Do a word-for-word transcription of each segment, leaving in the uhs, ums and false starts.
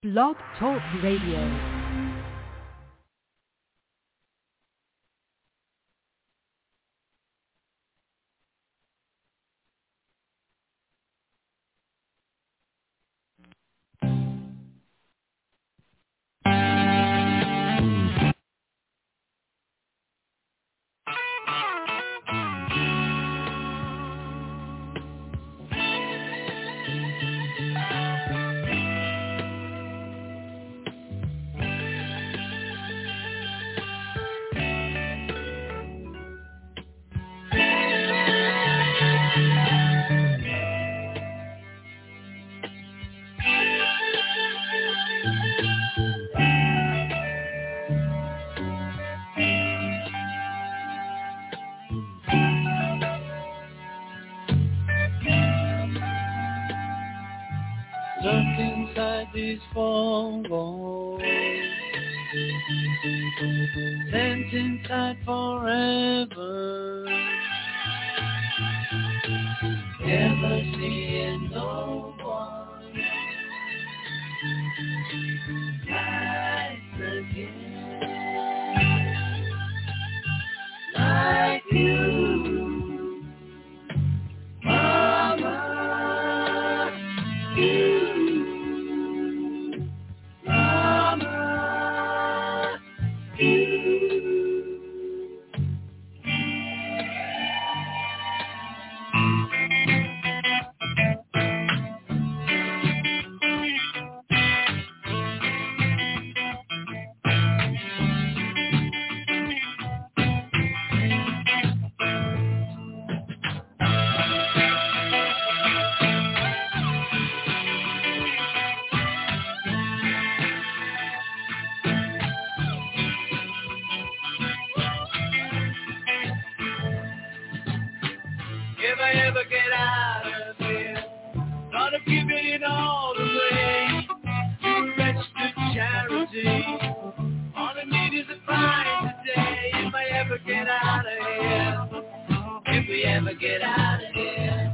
Blog Talk Radio. Look inside these four walls, sent inside forever, never seeing no one like again, like you, Mama, you. If I ever get out of here, thought of giving it all away to a registered charity. All I need is a fine today. If I ever get out of here, if we ever get out of here.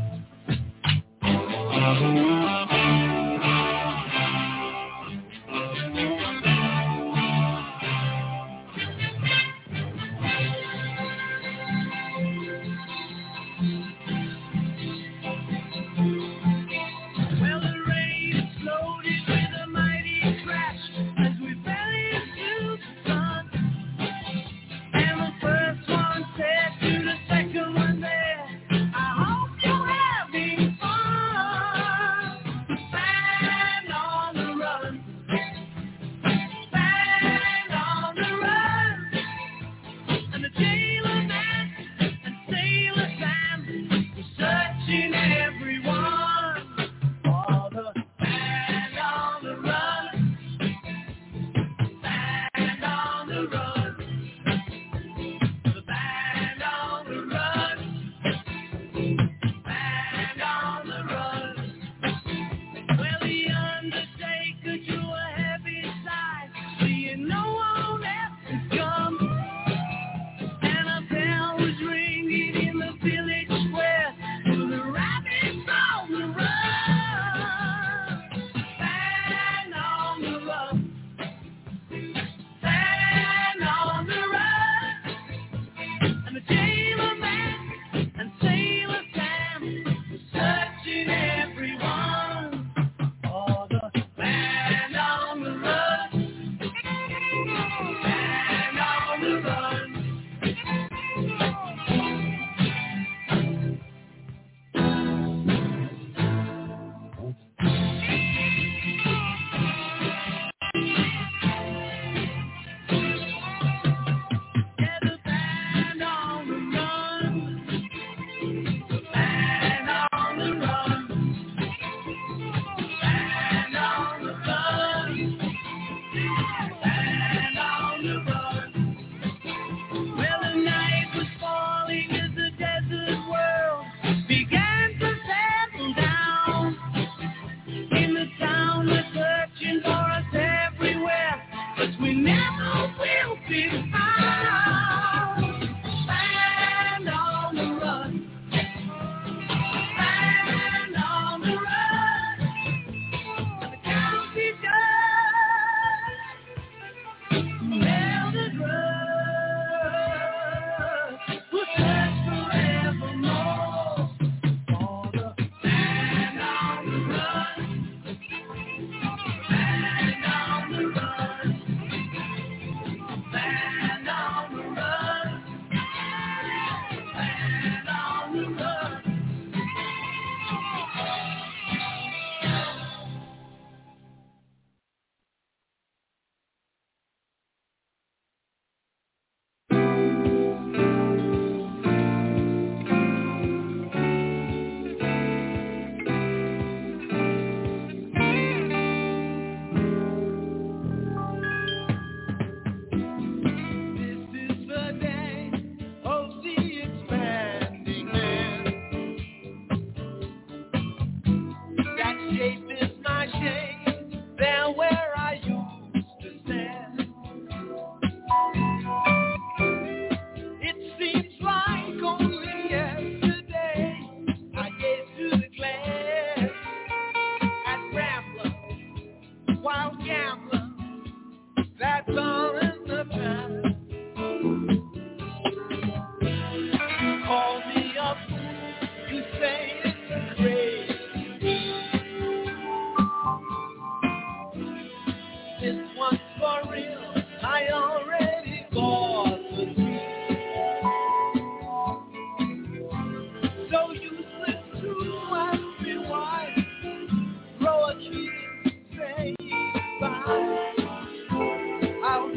wild gambler that's all in the past. Call me up, you say it's crazy. This one's for real, I already bought the dream. So useless to ask me why. Throw a key, say bye. I'll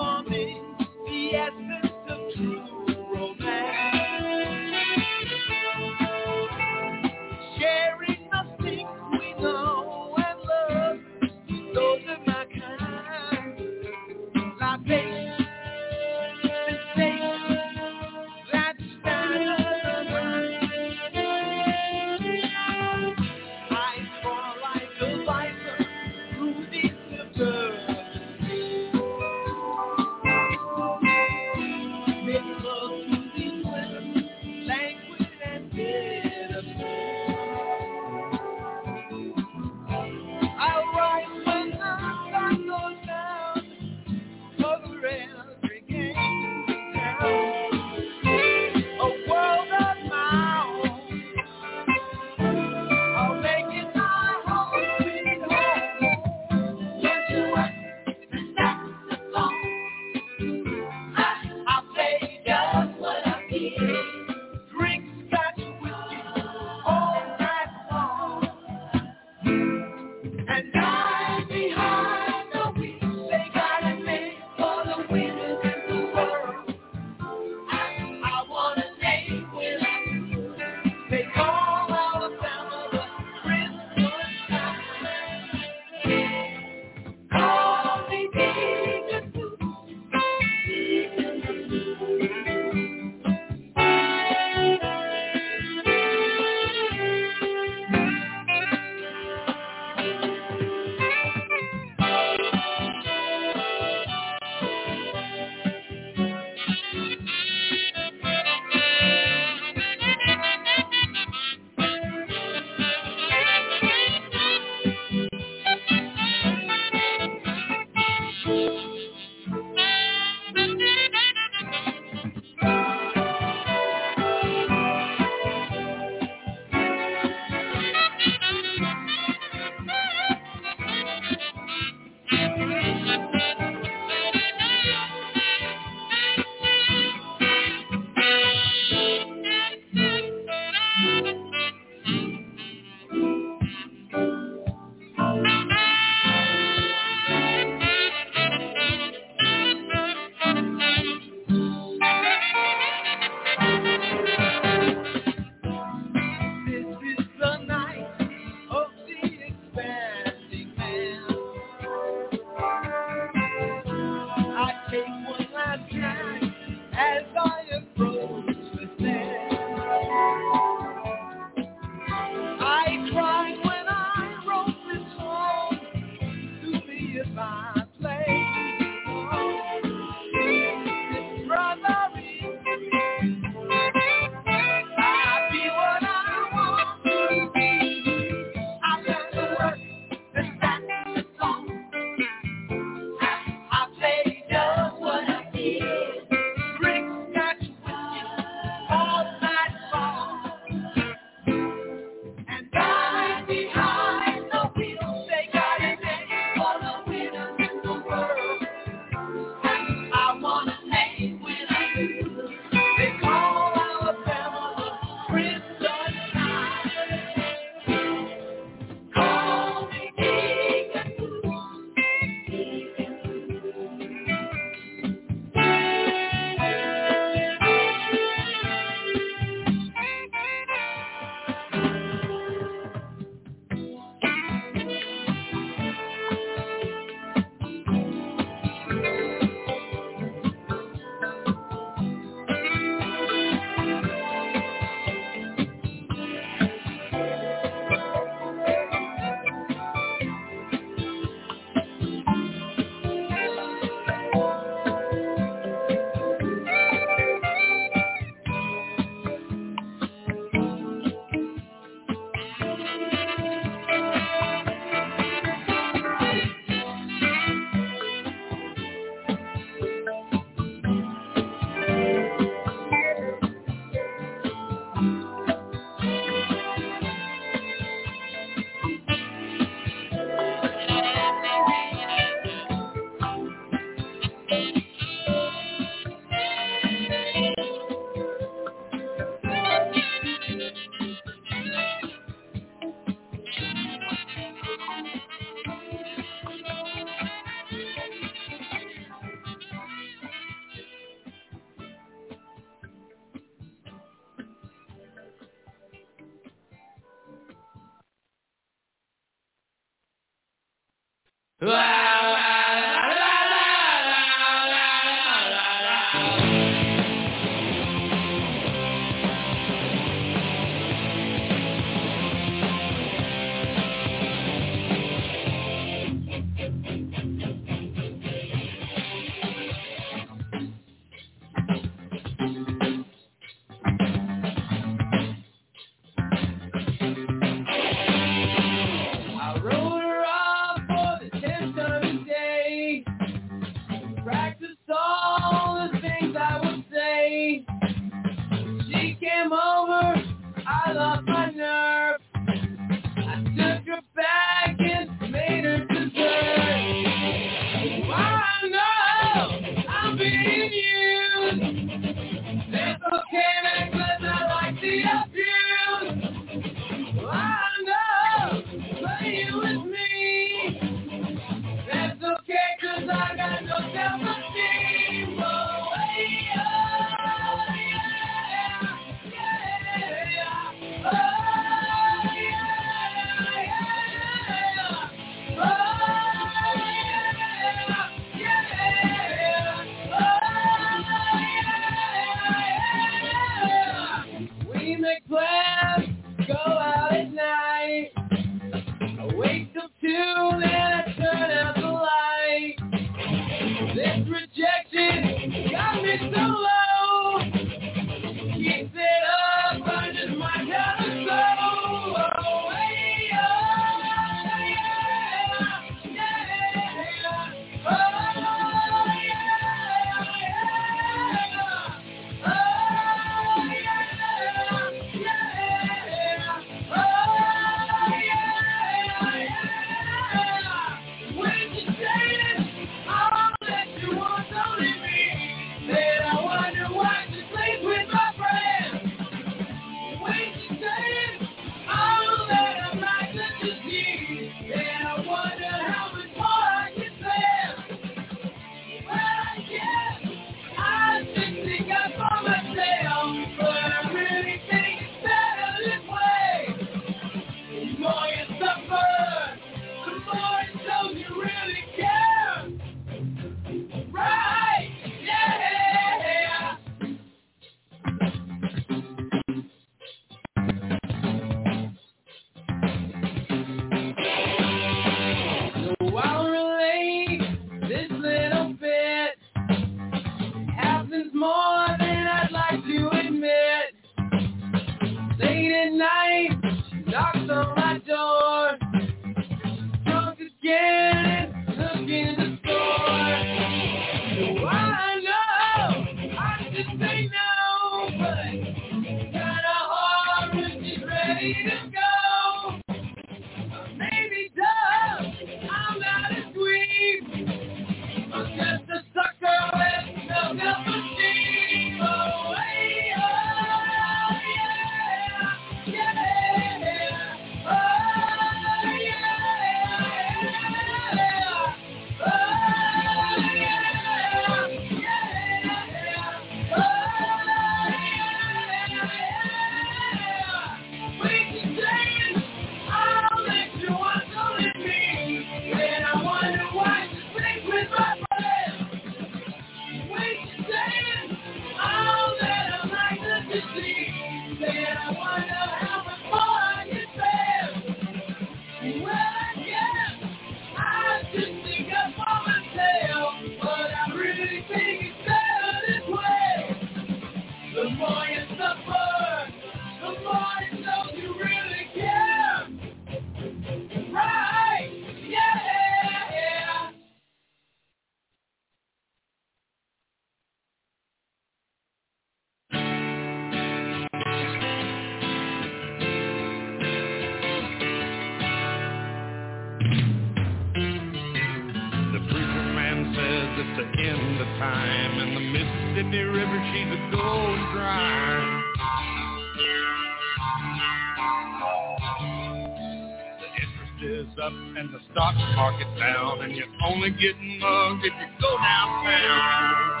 Getting mugged if you go downtown.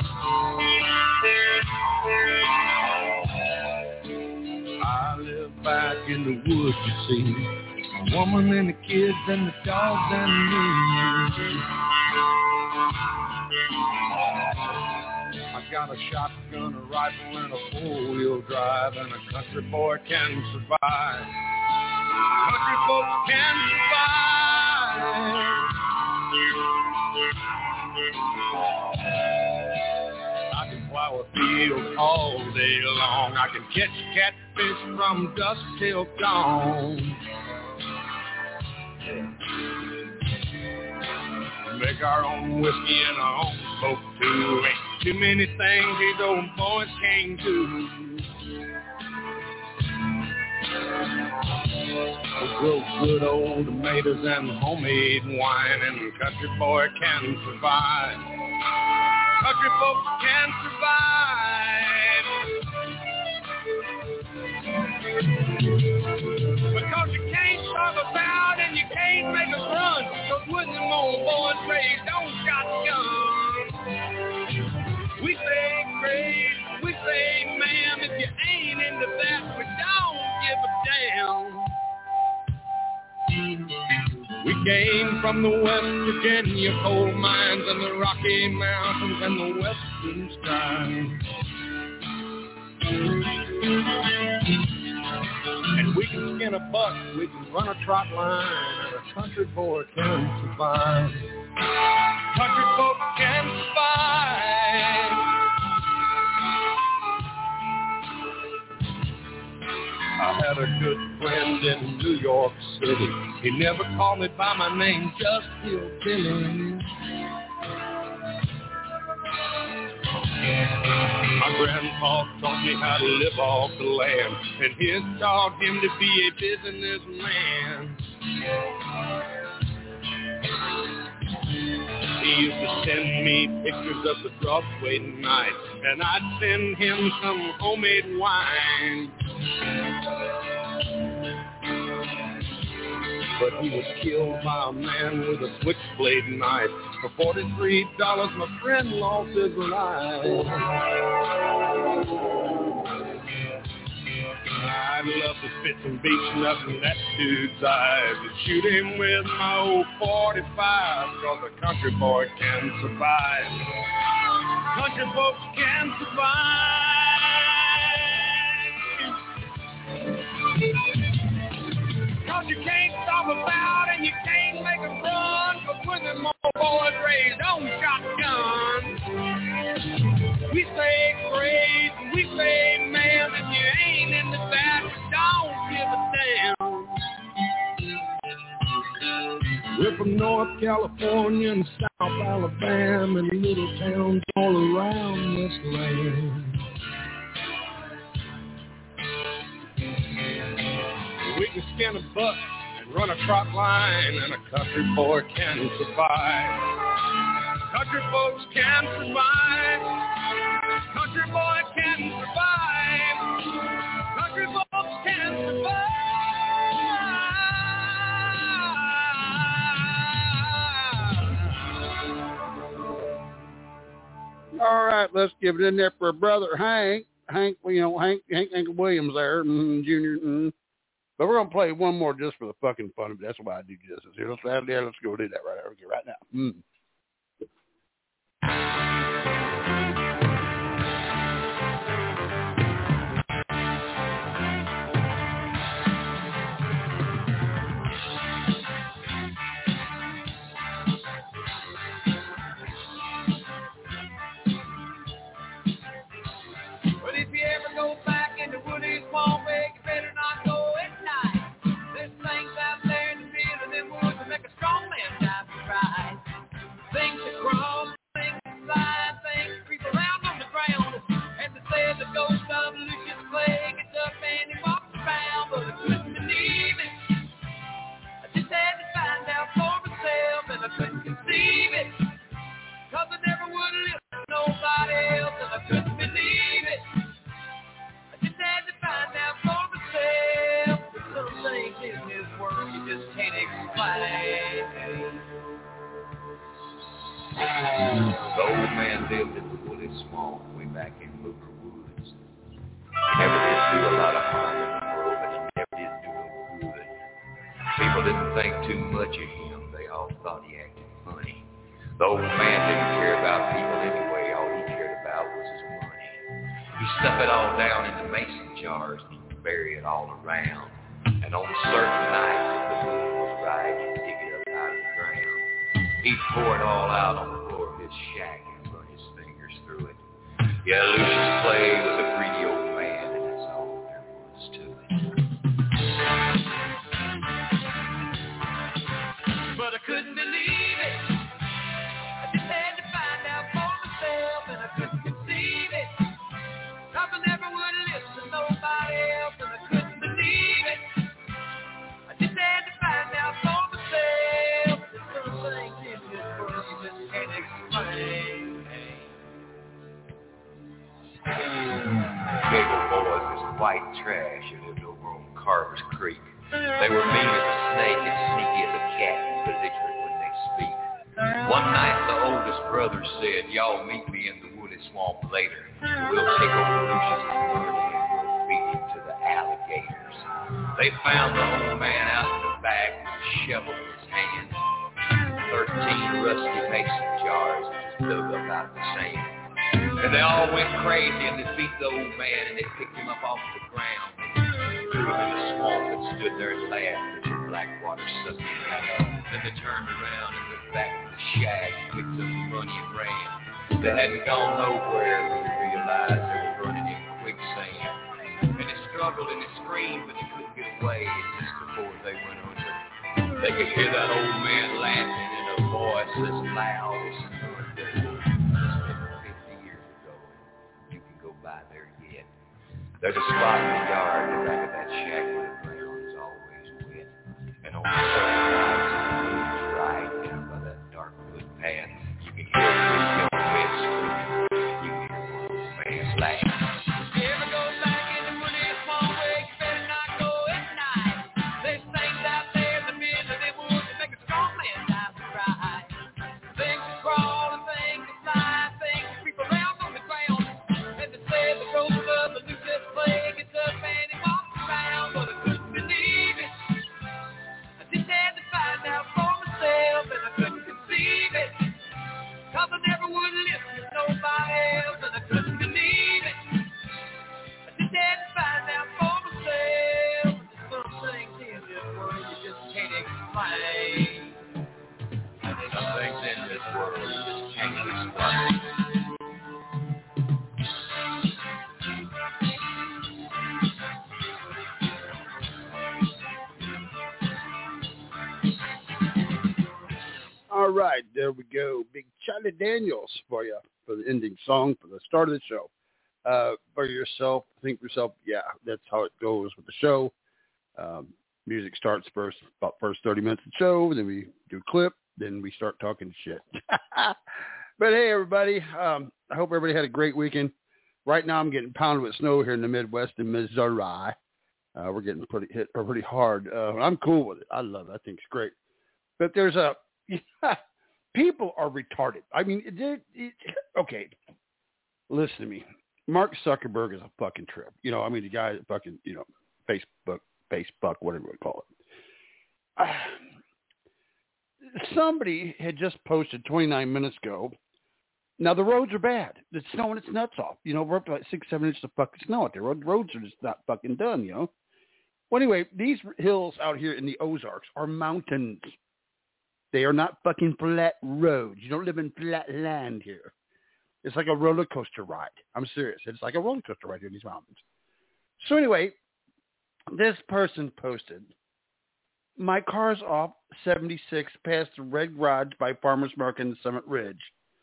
I live back in the woods, you see. woman and the kids and the dogs and me. I got a shotgun, a rifle, and a four-wheel drive, and a country boy can survive. Country folks can survive. I can plow a field all day long. I can catch catfish from dusk till dawn. Make our own whiskey and our own smoke too. Ain't too many things these old boys can't do. We'll grow good old tomatoes and homemade wine, and the country boy can survive. Country folks can survive. Because you can't talk about and you can't make a run. Those wooden old boys raised on shotguns. We say crazy, we say ma'am, if you ain't into that, we don't give a damn. We came from the West Virginia coal mines and the Rocky Mountains and the western skies. And we can skin a buck, we can run a trot line, and a country boy can survive. Country folk can survive. I had a good friend in New York City. He never called me by my name, just Hillbilly. My grandpa taught me how to live off the land, and his taught him to be a businessman. He used to send me pictures of the Broadway night, and I'd send him some homemade wine. But he was killed by a man with a switchblade knife. For forty-three dollars, my friend lost his life. I'd love to spit some beach nuts in that dude's eyes and shoot him with my old forty-five, cause a country boy can survive. Country folks can survive. Cause you can't stop about and you can't make a run, but when them old boys raised on shotguns, we say crazy, we say man, if you ain't into that, don't give a damn. We're from North California and South Alabama and little towns all around this land. We can skin a buck and run a trot line, and a country boy can survive. Country folks can survive. Country boy can survive. Country folks can survive. All right, let's give it in there for brother Hank. Hank, you know, Hank, Hank, Hank Williams there, and Junior. And, but we're gonna play one more just for the fucking fun of it. That's why I do justice here. Let's out there. Let's go do that right over right now. Mm. But if you ever go back in the Woody's Small Way, you better not go at night. There's things out there in the middle of them woods that make a strong man die for right. Things that crawl, things that slide, things creep around on the ground. And they say the ghost of Lucius Clay gets up and he walks around, but I couldn't believe it. I just had to find out for myself, and I couldn't conceive it. Cause I never would have lived with nobody else, and I couldn't believe it. I just had to find out for myself. Some things in this world you just can't explain. The old man lived in the Woody Swamp way back in Booker Woods. He never did do a lot of harm in the world, but he never did do no good. People didn't think too much of him. They all thought he acted funny. The old man didn't care about people anyway. All he cared about was his money. He stuffed it all down into mason jars and he'd bury it all around. And on certain nights, if the moon was right, he'd dig it up out of the ground. He'd pour it all out on the floor of his shack and run his fingers through it. Yeah, Lucius Clay was a greedy old man, and that's all there was to it. But I couldn't believe it. I just had to find out for myself, and I couldn't conceive it. Cause I never would listen to nobody else, and I couldn't believe it. I just had to find out for myself. There's some things in this world you just can't explain. Gable boys was white trash who lived over on Carver's Creek. They were mean as a snake and sneaky as a cat and belligerent when they speak. One night the oldest brother said, y'all meet me in the woody swamp later. We'll take over Lucius's money and we'll feed him to the alligators. They found the old man out in the back with a shovel in his hand. Thirteen rusty mason jars that just dug up out of the sand. And they all went crazy and they beat the old man and they picked him up off the ground. Threw him in the swamp and stood there and laughed as the black water sucked him out. Then they turned around and went back to the shack and picked up the money and ran. They hadn't gone nowhere when they realized they were running in quicksand. And they struggled and they screamed but they couldn't get away. And just before they went under, they could hear that old man laughing in a voice as loud as thunder. By there yet. There's a spot in the yard in the back of that shack where the ground is always wet. And on certain nights, when the moon's right down by that dark wood path, you can hear three young men screaming. You can hear one old man's laugh. If you ever go back in the woody swamp where you better not go at night. There's things out there in the middle of the woods that make a strong man die to cry. Things that crawl and things that fly, things that creep around on the ground. Said the ghost of the Lucius Clay gets up and he walks around, but I couldn't believe it. I just had to find out for myself, and I couldn't conceive it. Cause I never would listen to nobody else, and I couldn't believe it. I just had to find out for myself. There's some things in this world you just can't explain. Some things in this world you just can't explain. All right, there we go. Big Charlie Daniels for you for the ending song for the start of the show. Uh, for yourself, think for yourself, yeah, that's how it goes with the show. Um, music starts first, about first thirty minutes of the show, then we do a clip, then we start talking shit. But hey, everybody, um, I hope everybody had a great weekend. Right now, I'm getting pounded with snow here in the Midwest in Missouri. Uh, we're getting pretty hit pretty hard. Uh, I'm cool with it. I love it. I think it's great. But there's a people are retarded. I mean, it, it, it, okay, listen to me. Mark Zuckerberg is a fucking trip. You know, I mean, the guy that fucking, you know, Facebook, Facebook, whatever you call it. Uh, somebody had just posted twenty-nine minutes ago. Now, the roads are bad. It's snowing its nuts off. You know, we're up to like six, seven inches of fucking snow out there. The roads are just not fucking done, you know. Well, anyway, these hills out here in the Ozarks are mountains. They are not fucking flat roads. You don't live in flat land here. It's like a roller coaster ride. I'm serious. It's like a roller coaster ride here in these mountains. So anyway, this person posted, my car's off seventy-six past the Red Garage by Farmers Market in Summit Ridge.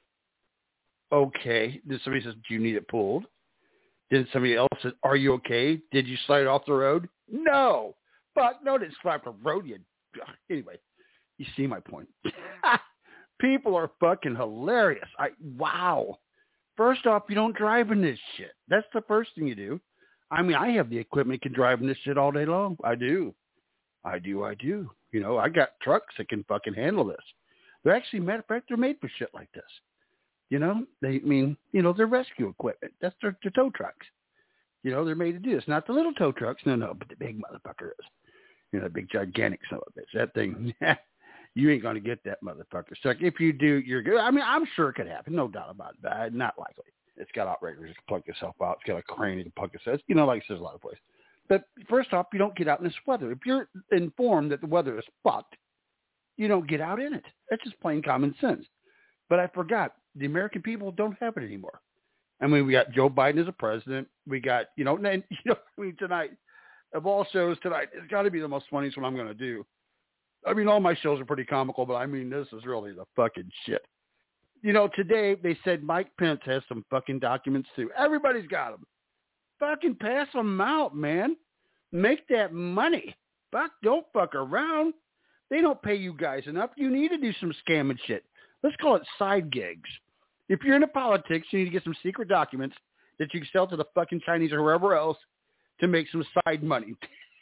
Okay. Then somebody says, do you need it pulled? Then somebody else says, are you okay? Did you slide off the road? No. Fuck, no, didn't slide off the road. You... Anyway. You see my point. People are fucking hilarious. I wow. First off, you don't drive in this shit. That's the first thing you do. I mean, I have the equipment can drive in this shit all day long. I do. I do. I do. You know, I got trucks that can fucking handle this. They're actually, matter of fact, they're made for shit like this. You know, they I mean, you know, they're rescue equipment. That's their, their tow trucks. You know, they're made to do this. Not the little tow trucks. No, no, but the big motherfucker is. You know, big gigantic son of a bitch. That thing, you ain't going to get that motherfucker. So if you do, you're good. I mean, I'm sure it could happen. No doubt about that. Not likely. It's got outriggers to plug yourself out. It's got a crane to plug yourself. You know, like there's a lot of places. But first off, you don't get out in this weather. If you're informed that the weather is fucked, you don't get out in it. That's just plain common sense. But I forgot, the American people don't have it anymore. I mean, we got Joe Biden as a president. We got, you know, and, you know, I mean, tonight, of all shows tonight, it's got to be the most funniest one I'm going to do. I mean, all my shows are pretty comical, but I mean, this is really the fucking shit. You know, today they said Mike Pence has some fucking documents too. Everybody's got them. Fucking pass them out, man. Make that money. Fuck, don't fuck around. They don't pay you guys enough. You need to do some scamming shit. Let's call it side gigs. If you're into politics, you need to get some secret documents that you can sell to the fucking Chinese or whoever else to make some side money.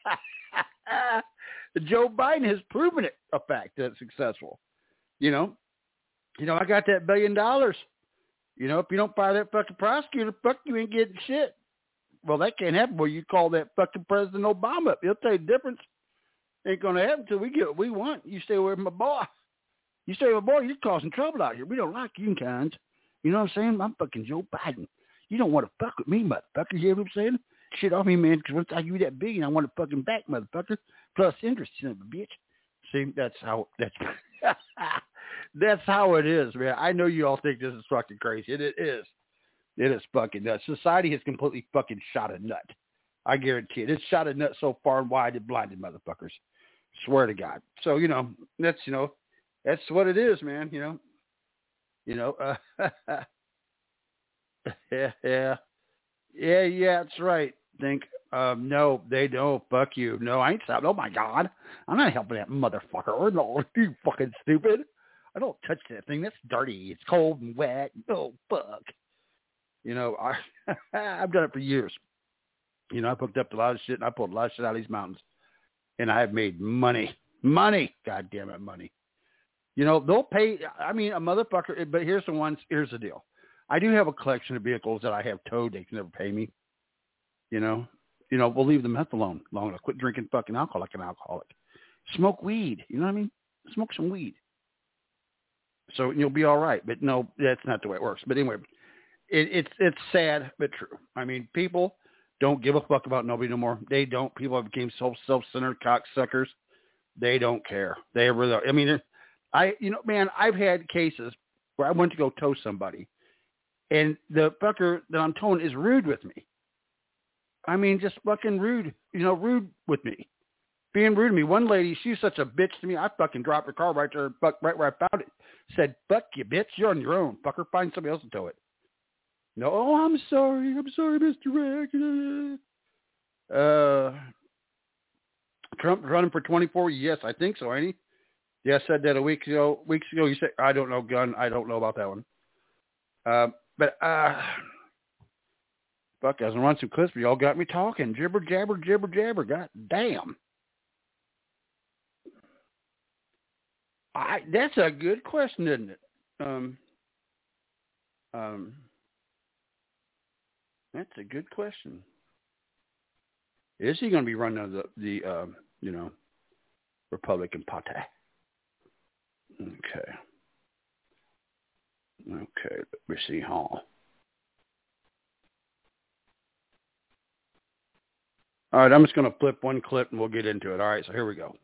Joe Biden has proven it a fact that it's successful. You know, you know, I got that billion dollars. You know, if you don't fire that fucking prosecutor, fuck, you ain't getting shit. Well, that can't happen. Well, you call that fucking President Obama up. He'll tell you the difference. Ain't going to happen until we get what we want. You stay away from my boy. You stay with my boy, you're causing trouble out here. We don't like you kinds. You know what I'm saying? I'm fucking Joe Biden. You don't want to fuck with me, motherfucker. You hear what I'm saying? Shit off me, man, because once I give you that billion, I want it fucking back, motherfucker. Plus interest, son of a bitch. See, that's how, that's, that's how it is, man. I know you all think this is fucking crazy. It, it is. It is fucking nuts. Society has completely fucking shot a nut. I guarantee it. It's shot a nut so far and wide it blinded motherfuckers. Swear to God. So, you know, that's, you know, that's what it is, man, you know. You know, uh, yeah, yeah. Yeah, yeah, that's right. Think, um, no, they don't. Fuck you. No, I ain't stopping. Oh, my God. I'm not helping that motherfucker. No, you fucking stupid. I don't touch that thing. That's dirty. It's cold and wet. Oh, fuck. You know, I, I've done it for years. You know, I hooked up to a lot of shit, and I pulled a lot of shit out of these mountains. And I have made money. Money. God damn it, money. You know, they'll pay, I mean, a motherfucker, but here's the ones, here's the deal. I do have a collection of vehicles that I have towed. They can never pay me. You know, you know, we'll leave the meth alone long enough. Quit drinking fucking alcohol like an alcoholic. Smoke weed. You know what I mean? Smoke some weed. So you'll be all right. But no, that's not the way it works. But anyway, it, it's it's sad but true. I mean, people don't give a fuck about nobody no more. They don't. People have become so self-centered cocksuckers. They don't care. They really. I mean, I you know, man, I've had cases where I went to go tow somebody, and the fucker that I'm towing is rude with me. I mean, just fucking rude. You know, rude with me. Being rude to me. One lady, she's such a bitch to me. I fucking dropped her car right there, right where I found it. Said, "Fuck you, bitch. You're on your own. Fucker, find somebody else to tow it." No, oh, I'm sorry. I'm sorry, Mister Rack. Uh, Trump running for twenty-four? Yes, I think so, ain't he? Yeah, I said that a week ago. Weeks ago, you said, I don't know, gun. I don't know about that one. Uh, but, uh, fuck, I was going to run some clips, but y'all got me talking. Jibber, jabber, jibber, jabber. God damn. I, that's a good question, isn't it? Um, um, that's a good question. Is he going to be running the, the uh, you know, Republican Party? Okay. Okay, let me see, huh? All right, I'm just going to flip one clip and we'll get into it. All right, so here we go.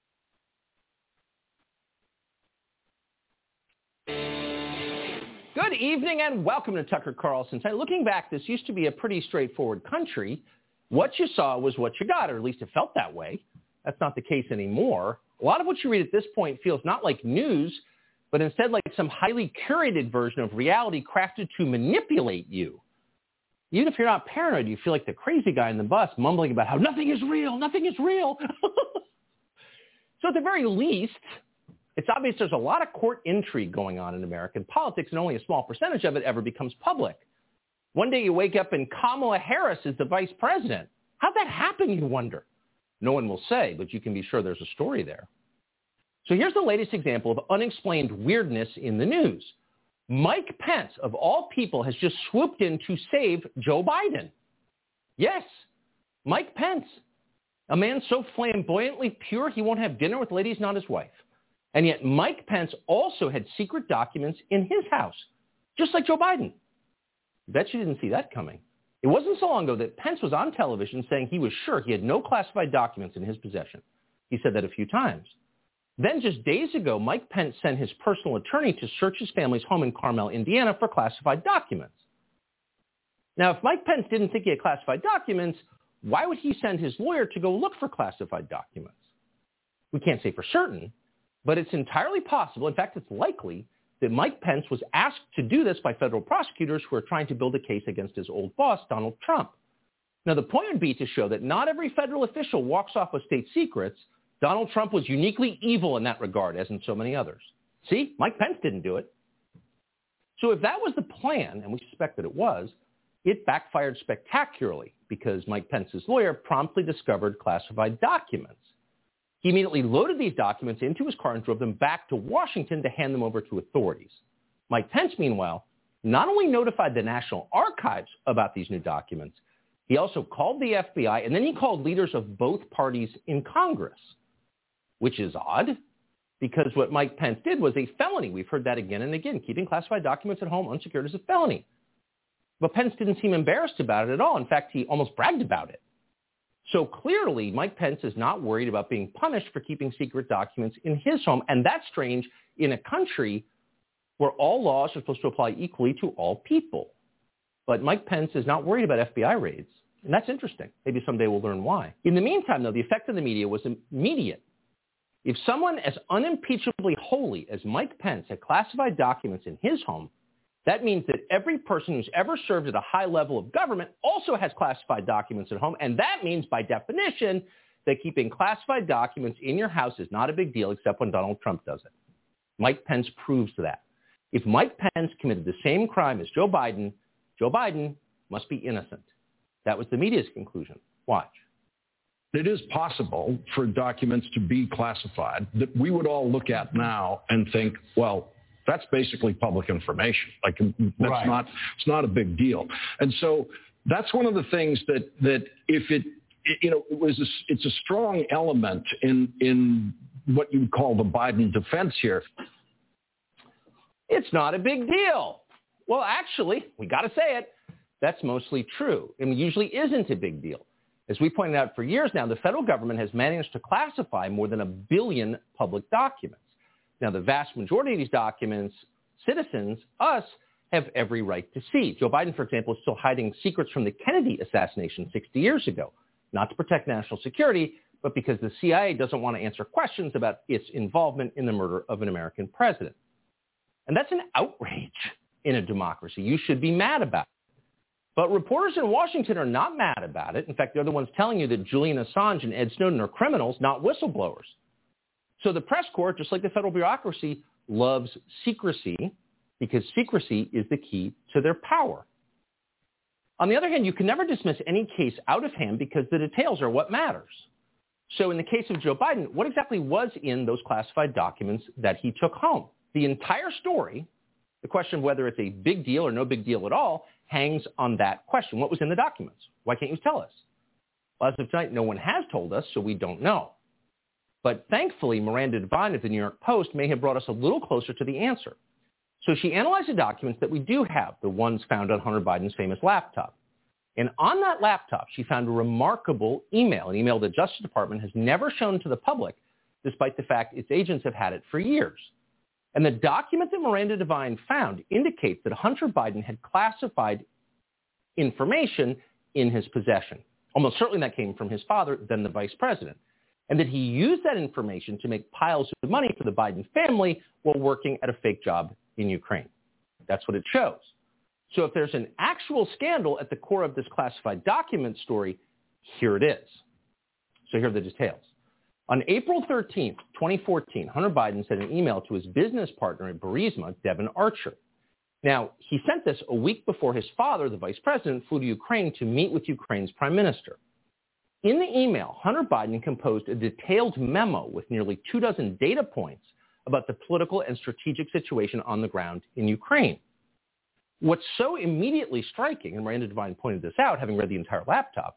Good evening and welcome to Tucker Carlson. So looking back, this used to be a pretty straightforward country. What you saw was what you got, or at least it felt that way. That's not the case anymore. A lot of what you read at this point feels not like news, but instead like some highly curated version of reality crafted to manipulate you. Even if you're not paranoid, you feel like the crazy guy in the bus mumbling about how nothing is real, nothing is real. So at the very least, it's obvious there's a lot of court intrigue going on in American politics, and only a small percentage of it ever becomes public. One day you wake up and Kamala Harris is the vice president. How'd that happen, you wonder? No one will say, but you can be sure there's a story there. So here's the latest example of unexplained weirdness in the news. Mike Pence, of all people, has just swooped in to save Joe Biden. Yes, Mike Pence. A man so flamboyantly pure he won't have dinner with ladies not his wife. And yet Mike Pence also had secret documents in his house, just like Joe Biden. Bet you didn't see that coming. It wasn't so long ago that Pence was on television saying he was sure he had no classified documents in his possession. He said that a few times. Then just days ago, Mike Pence sent his personal attorney to search his family's home in Carmel, Indiana for classified documents. Now, if Mike Pence didn't think he had classified documents, why would he send his lawyer to go look for classified documents? We can't say for certain, but it's entirely possible, in fact, it's likely, that Mike Pence was asked to do this by federal prosecutors who are trying to build a case against his old boss, Donald Trump. Now, the point would be to show that not every federal official walks off with state secrets. Donald Trump was uniquely evil in that regard, as in so many others. See, Mike Pence didn't do it. So if that was the plan, and we suspect that it was, it backfired spectacularly because Mike Pence's lawyer promptly discovered classified documents. He immediately loaded these documents into his car and drove them back to Washington to hand them over to authorities. Mike Pence, meanwhile, not only notified the National Archives about these new documents, he also called the F B I, and then he called leaders of both parties in Congress, which is odd because what Mike Pence did was a felony. We've heard that again and again. Keeping classified documents at home unsecured is a felony. But Pence didn't seem embarrassed about it at all. In fact, he almost bragged about it. So clearly, Mike Pence is not worried about being punished for keeping secret documents in his home. And that's strange in a country where all laws are supposed to apply equally to all people. But Mike Pence is not worried about F B I raids. And that's interesting. Maybe someday we'll learn why. In the meantime, though, the effect of the media was immediate. If someone as unimpeachably holy as Mike Pence had classified documents in his home, that means that every person who's ever served at a high level of government also has classified documents at home. And that means, by definition, that keeping classified documents in your house is not a big deal except when Donald Trump does it. Mike Pence proves that. If Mike Pence committed the same crime as Joe Biden, Joe Biden must be innocent. That was the media's conclusion. Watch. It is possible for documents to be classified that we would all look at now and think, well, that's basically public information. Like that's right. not, it's not a big deal. And so that's one of the things that, that if it, it you know, it was, a, it's a strong element in, in what you would call the Biden defense here. It's not a big deal. Well, actually, we got to say it. That's mostly true. It usually isn't a big deal. As we pointed out for years now, the federal government has managed to classify more than a billion public documents. Now, the vast majority of these documents, citizens, us, have every right to see. Joe Biden, for example, is still hiding secrets from the Kennedy assassination sixty years ago, not to protect national security, but because the C I A doesn't want to answer questions about its involvement in the murder of an American president. And that's an outrage in a democracy. You should be mad about it. But reporters in Washington are not mad about it. In fact, they're the ones telling you that Julian Assange and Ed Snowden are criminals, not whistleblowers. So the press corps, just like the federal bureaucracy, loves secrecy because secrecy is the key to their power. On the other hand, you can never dismiss any case out of hand because the details are what matters. So in the case of Joe Biden, what exactly was in those classified documents that he took home? The entire story, the question of whether it's a big deal or no big deal at all, hangs on that question. What was in the documents? Why can't you tell us? Well, as of tonight, no one has told us, so we don't know. But thankfully, Miranda Devine of the New York Post may have brought us a little closer to the answer. So she analyzed the documents that we do have, the ones found on Hunter Biden's famous laptop. And on that laptop, she found a remarkable email, an email the Justice Department has never shown to the public, despite the fact its agents have had it for years. And the document that Miranda Devine found indicates that Hunter Biden had classified information in his possession. Almost certainly that came from his father, then the vice president. And that he used that information to make piles of money for the Biden family while working at a fake job in Ukraine. That's what it shows. So if there's an actual scandal at the core of this classified document story, here it is. So here are the details. On April thirteenth, twenty fourteen, Hunter Biden sent an email to his business partner at Burisma, Devon Archer. Now, he sent this a week before his father, the vice president, flew to Ukraine to meet with Ukraine's prime minister. In the email, Hunter Biden composed a detailed memo with nearly two dozen data points about the political and strategic situation on the ground in Ukraine. What's so immediately striking, and Miranda Devine pointed this out, having read the entire laptop,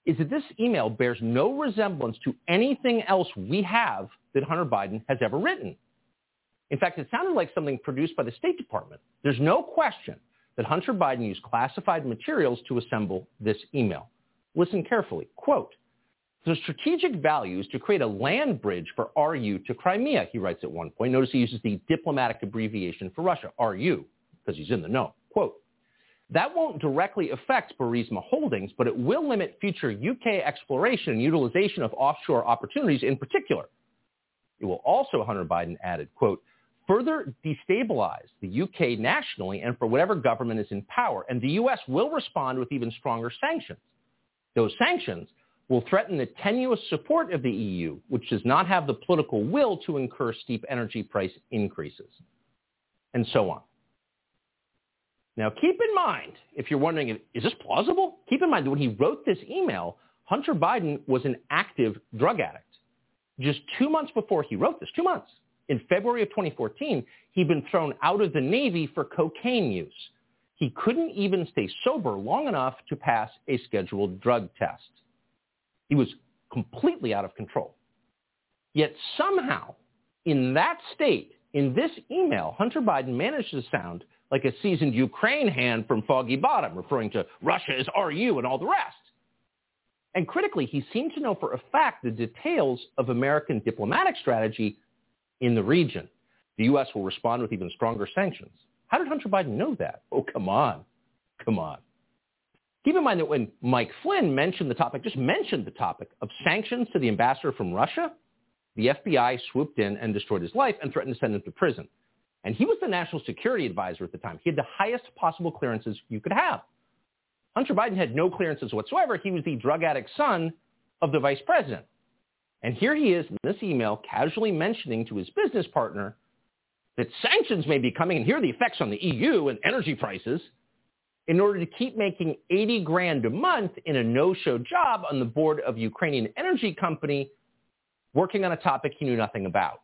is that this email bears no resemblance to anything else we have that Hunter Biden has ever written. In fact, it sounded like something produced by the State Department. There's no question that Hunter Biden used classified materials to assemble this email. Listen carefully. Quote, the strategic value is to create a land bridge for R U to Crimea, he writes at one point. Notice he uses the diplomatic abbreviation for Russia, R U, because he's in the know. Quote, that won't directly affect Burisma Holdings, but it will limit future U K exploration and utilization of offshore opportunities in particular. It will also, Hunter Biden added, quote, further destabilize the U K nationally and for whatever government is in power, and the U S will respond with even stronger sanctions. Those sanctions will threaten the tenuous support of the E U, which does not have the political will to incur steep energy price increases, and so on. Now, keep in mind, if you're wondering, is this plausible? Keep in mind that when he wrote this email, Hunter Biden was an active drug addict. Just two months before he wrote this, two months, in February of twenty fourteen, he'd been thrown out of the Navy for cocaine use. He couldn't even stay sober long enough to pass a scheduled drug test. He was completely out of control. Yet somehow, in that state, in this email, Hunter Biden managed to sound like a seasoned Ukraine hand from Foggy Bottom, referring to Russia as R U and all the rest. And critically, he seemed to know for a fact the details of American diplomatic strategy in the region. The U S will respond with even stronger sanctions. How did Hunter Biden know that? Oh, come on. Come on. Keep in mind that when Mike Flynn mentioned the topic, just mentioned the topic of sanctions to the ambassador from Russia, the F B I swooped in and destroyed his life and threatened to send him to prison. And he was the national security advisor at the time. He had the highest possible clearances you could have. Hunter Biden had no clearances whatsoever. He was the drug addict son of the vice president. And here he is in this email casually mentioning to his business partner that sanctions may be coming, and here are the effects on the E U and energy prices, in order to keep making eighty grand a month in a no-show job on the board of Ukrainian energy company, working on a topic he knew nothing about.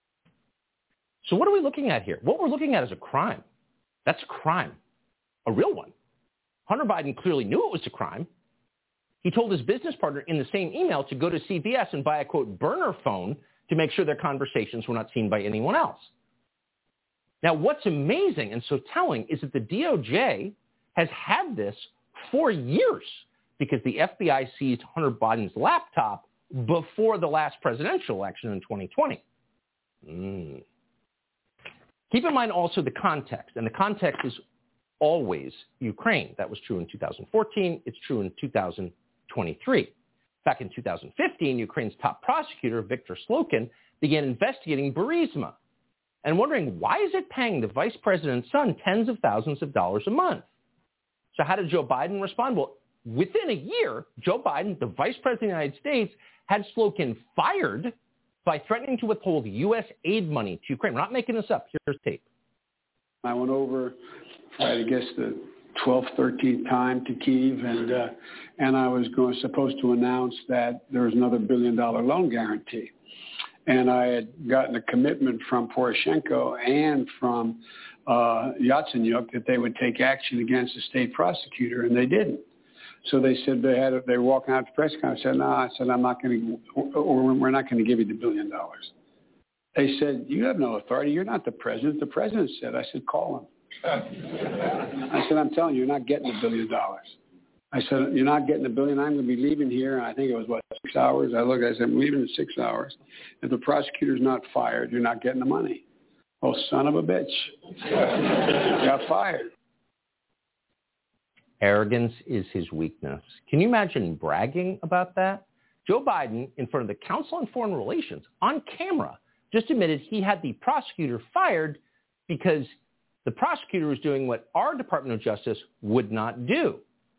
So what are we looking at here? What we're looking at is a crime. That's a crime, a real one. Hunter Biden clearly knew it was a crime. He told his business partner in the same email to go to C V S and buy a, quote, burner phone to make sure their conversations were not seen by anyone else. Now, what's amazing and so telling is that the D O J has had this for years because the F B I seized Hunter Biden's laptop before the last presidential election in twenty twenty. Mm. Keep in mind also the context, and the context is always Ukraine. That was true in two thousand fourteen. It's true in two thousand twenty-three. Back in two thousand fifteen, Ukraine's top prosecutor, Viktor Slokin, began investigating Burisma and wondering, why is it paying the vice president's son tens of thousands of dollars a month? So how did Joe Biden respond? Well, within a year, Joe Biden, the vice president of the United States, had Slokin fired by threatening to withhold U S aid money to Ukraine. We're not making this up. Here's tape. I went over, I guess, the twelfth, thirteenth time to Kyiv, and uh, and I was going supposed to announce that there was another billion dollar loan guarantee. And I had gotten a commitment from Poroshenko and from uh, Yatsenyuk that they would take action against the state prosecutor, and they didn't. So they said they had, a, they were walking out the press conference. I said, no, I said, I'm not going to, or we're not going to give you the billion dollars. They said, you have no authority. You're not the president. The president said. I said, call him. I said, I'm telling you, you're not getting the billion dollars. I said, you're not getting the billion. I'm going to be leaving here. And I think it was, what, six hours? I looked, I said, I'm leaving in six hours. If the prosecutor's not fired, you're not getting the money. Oh, son of a bitch. Got fired. Arrogance is his weakness. Can you imagine bragging about that? Joe Biden, in front of the Council on Foreign Relations, on camera, just admitted he had the prosecutor fired because the prosecutor was doing what our Department of Justice would not do.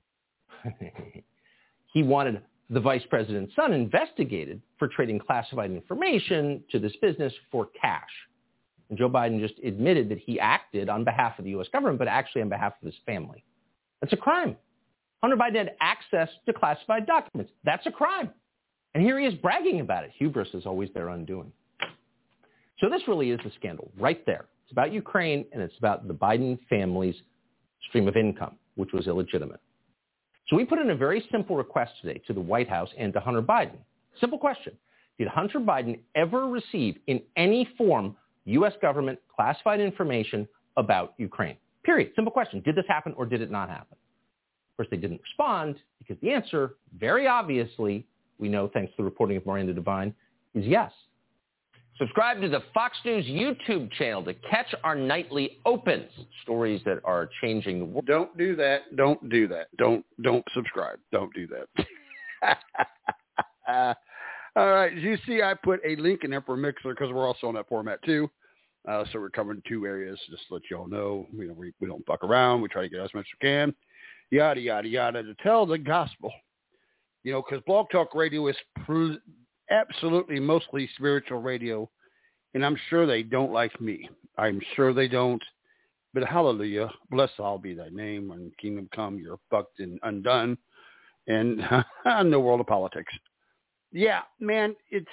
He wanted the vice president's son investigated for trading classified information to this business for cash. And Joe Biden just admitted that he acted on behalf of the U S government, but actually on behalf of his family. That's a crime. Hunter Biden had access to classified documents. That's a crime. And here he is bragging about it. Hubris is always their undoing. So this really is the scandal right there. It's about Ukraine, and it's about the Biden family's stream of income, which was illegitimate. So we put in a very simple request today to the White House and to Hunter Biden. Simple question. Did Hunter Biden ever receive in any form U S government classified information about Ukraine? Period. Simple question. Did this happen or did it not happen? Of course, they didn't respond because the answer, very obviously, we know thanks to the reporting of Miranda Devine, is yes. Subscribe to the Fox News YouTube channel to catch our nightly opens, stories that are changing the world. Don't do that. Don't do that. Don't don't subscribe. Don't do that. uh, all right. As you see, I put a link in there for Mixer because we're also on that format too. Uh, so we're covering two areas. Just to let you all know, you know, we, we don't fuck around. We try to get as much as we can. Yada, yada, yada, to tell the gospel. You know, because Blog Talk Radio is pr- absolutely mostly spiritual radio, and I'm sure they don't like me. I'm sure they don't. But hallelujah, blessed all be thy name. When kingdom come, you're fucked and undone. And no world of politics. Yeah, man, it's...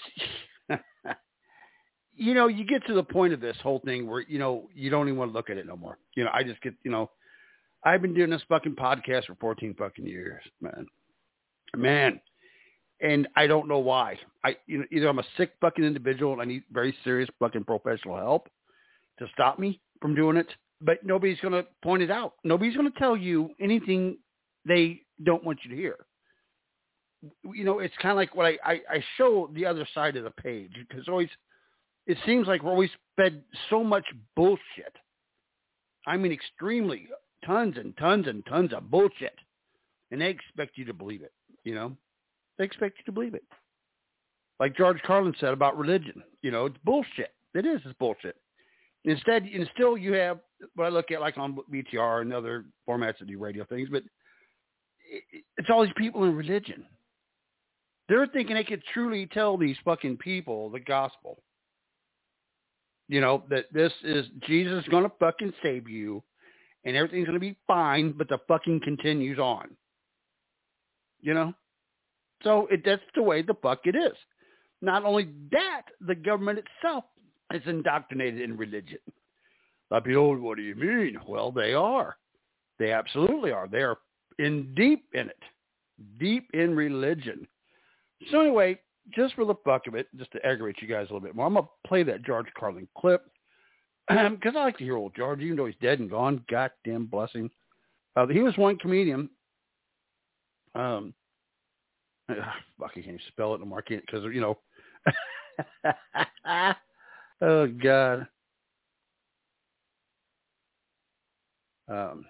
you know, you get to the point of this whole thing where, you know, you don't even want to look at it no more. You know, I just get, you know, I've been doing this fucking podcast for fourteen fucking years, man. Man. And I don't know why. I, you know, either I'm a sick fucking individual and I need very serious fucking professional help to stop me from doing it. But nobody's going to point it out. Nobody's going to tell you anything they don't want you to hear. You know, it's kind of like what I, I, I show the other side of the page because always, it seems like we're always fed so much bullshit. I mean, extremely tons and tons and tons of bullshit. And they expect you to believe it, you know? They expect you to believe it. Like George Carlin said about religion. You know, it's bullshit. It is. It's bullshit. Instead, and still you have what I look at like on B T R and other formats that do radio things, but it's all these people in religion. They're thinking they could truly tell these fucking people the gospel. You know, that this is Jesus is going to fucking save you and everything's going to be fine, but the fucking continues on. You know? So it, that's the way the fuck it is. Not only that, the government itself is indoctrinated in religion. I'd be, oh, what do you mean? Well, they are. They absolutely are. They are in deep in it, deep in religion. So anyway, just for the fuck of it, just to aggravate you guys a little bit more, I'm going to play that George Carlin clip because I like to hear old George, even though he's dead and gone. Goddamn blessing. Uh, he was one comedian. Um, ugh, fuck, I can't spell it no more. I can't because, you know. Oh, God. Um,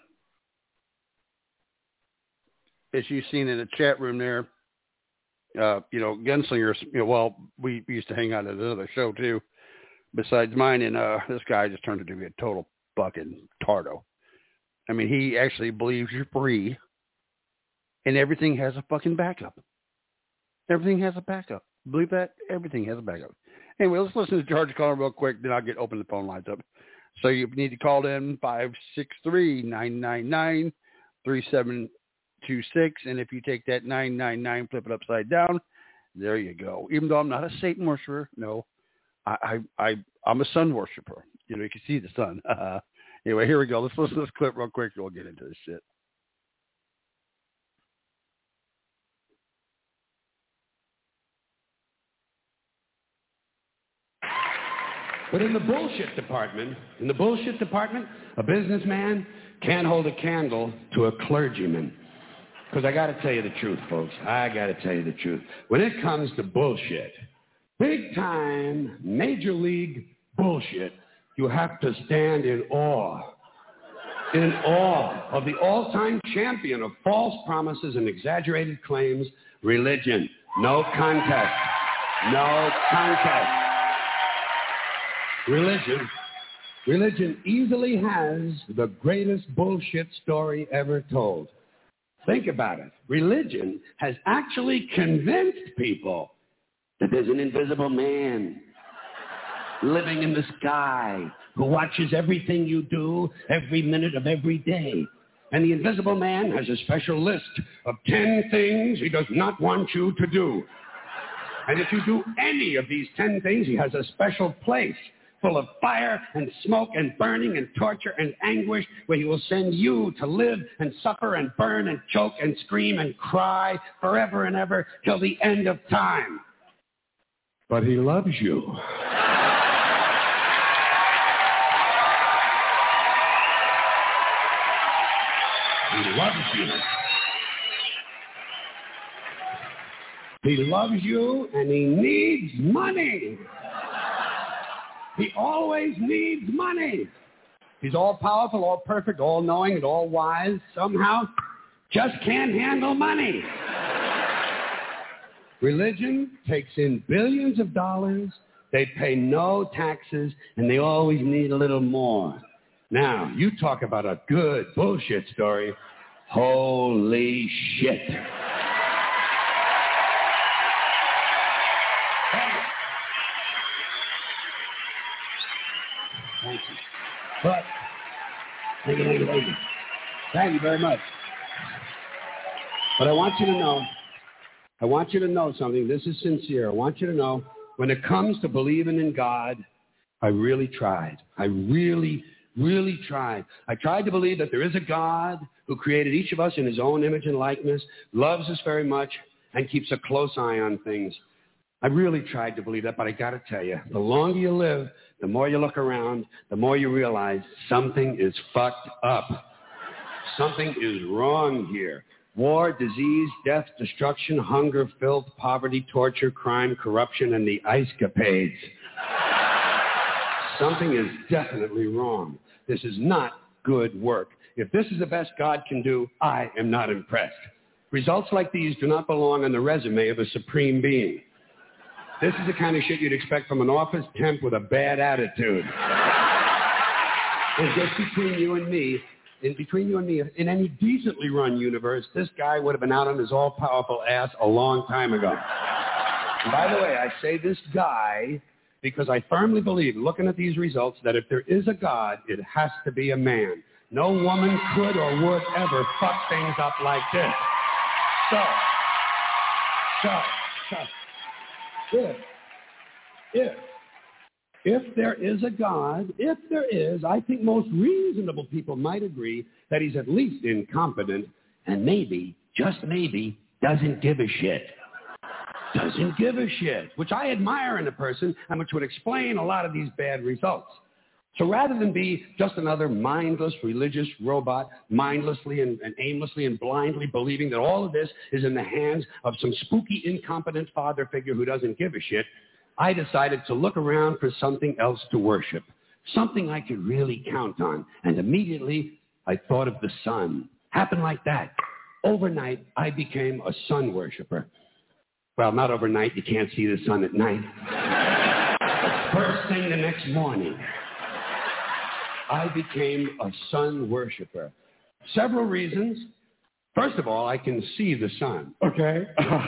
as you've seen in the chat room there, uh, you know, Gunslingers, you know, well, we used to hang out at another show, too, besides mine, and uh, this guy just turned out to be a total fucking tardo. I mean, he actually believes you're free, and everything has a fucking backup. Everything has a backup. Believe that? Everything has a backup. Anyway, let's listen to George Carlin real quick, then I'll get open the phone lines up. So you need to call in five six three, nine nine nine, three seven two six, and if you take that nine nine nine, flip it upside down, there you go. Even though I'm not a Satan worshiper, no, I, I, I, I'm a sun worshiper. You know, you can see the sun. Uh, anyway, here we go. Let's listen to this clip real quick, and we'll get into this shit. But in the bullshit department, in the bullshit department, a businessman can't hold a candle to a clergyman. Because I got to tell you the truth, folks. I got to tell you the truth. When it comes to bullshit, big time, major league bullshit, you have to stand in awe. In awe of the all-time champion of false promises and exaggerated claims, religion. No contest. No contest. Religion, religion easily has the greatest bullshit story ever told. Think about it. Religion has actually convinced people that there's an invisible man living in the sky who watches everything you do every minute of every day. And the invisible man has a special list of ten things he does not want you to do. And if you do any of these ten things, he has a special place full of fire and smoke and burning and torture and anguish, where he will send you to live and suffer and burn and choke and scream and cry forever and ever till the end of time. But he loves you. He loves you. He loves you, and he needs money. He always needs money. He's all powerful, all perfect, all knowing, and all wise. Somehow, just can't handle money. Religion takes in billions of dollars. They pay no taxes, and they always need a little more. Now, you talk about a good bullshit story. Holy shit. Thank you. But, thank you, thank you, thank you. Thank you very much. But I want you to know, I want you to know something. This is sincere. I want you to know, when it comes to believing in God, I really tried. I really, really tried. I tried to believe that there is a God who created each of us in his own image and likeness, loves us very much, and keeps a close eye on things. I really tried to believe that, but I got to tell you, the longer you live, the more you look around, the more you realize something is fucked up. Something is wrong here. War, disease, death, destruction, hunger, filth, poverty, torture, crime, corruption, and the ice-capades. Something is definitely wrong. This is not good work. If this is the best God can do, I am not impressed. Results like these do not belong on the resume of a supreme being. This is the kind of shit you'd expect from an office temp with a bad attitude. And just between you and me, in between you and me, in any decently run universe, this guy would have been out on his all-powerful ass a long time ago. And by the way, I say this guy because I firmly believe, looking at these results, that if there is a God, it has to be a man. No woman could or would ever fuck things up like this. So, so, so. If, if, if there is a God, if there is, I think most reasonable people might agree that he's at least incompetent and maybe, just maybe, doesn't give a shit. Doesn't give a shit, which I admire in a person and which would explain a lot of these bad results. So rather than be just another mindless religious robot, mindlessly and, and aimlessly and blindly believing that all of this is in the hands of some spooky, incompetent father figure who doesn't give a shit, I decided to look around for something else to worship, something I could really count on. And immediately, I thought of the sun. Happened like that. Overnight, I became a sun worshiper. Well, not overnight. You can't see the sun at night. But first thing the next morning, I became a sun worshiper. Several reasons. First of all, I can see the sun. Okay?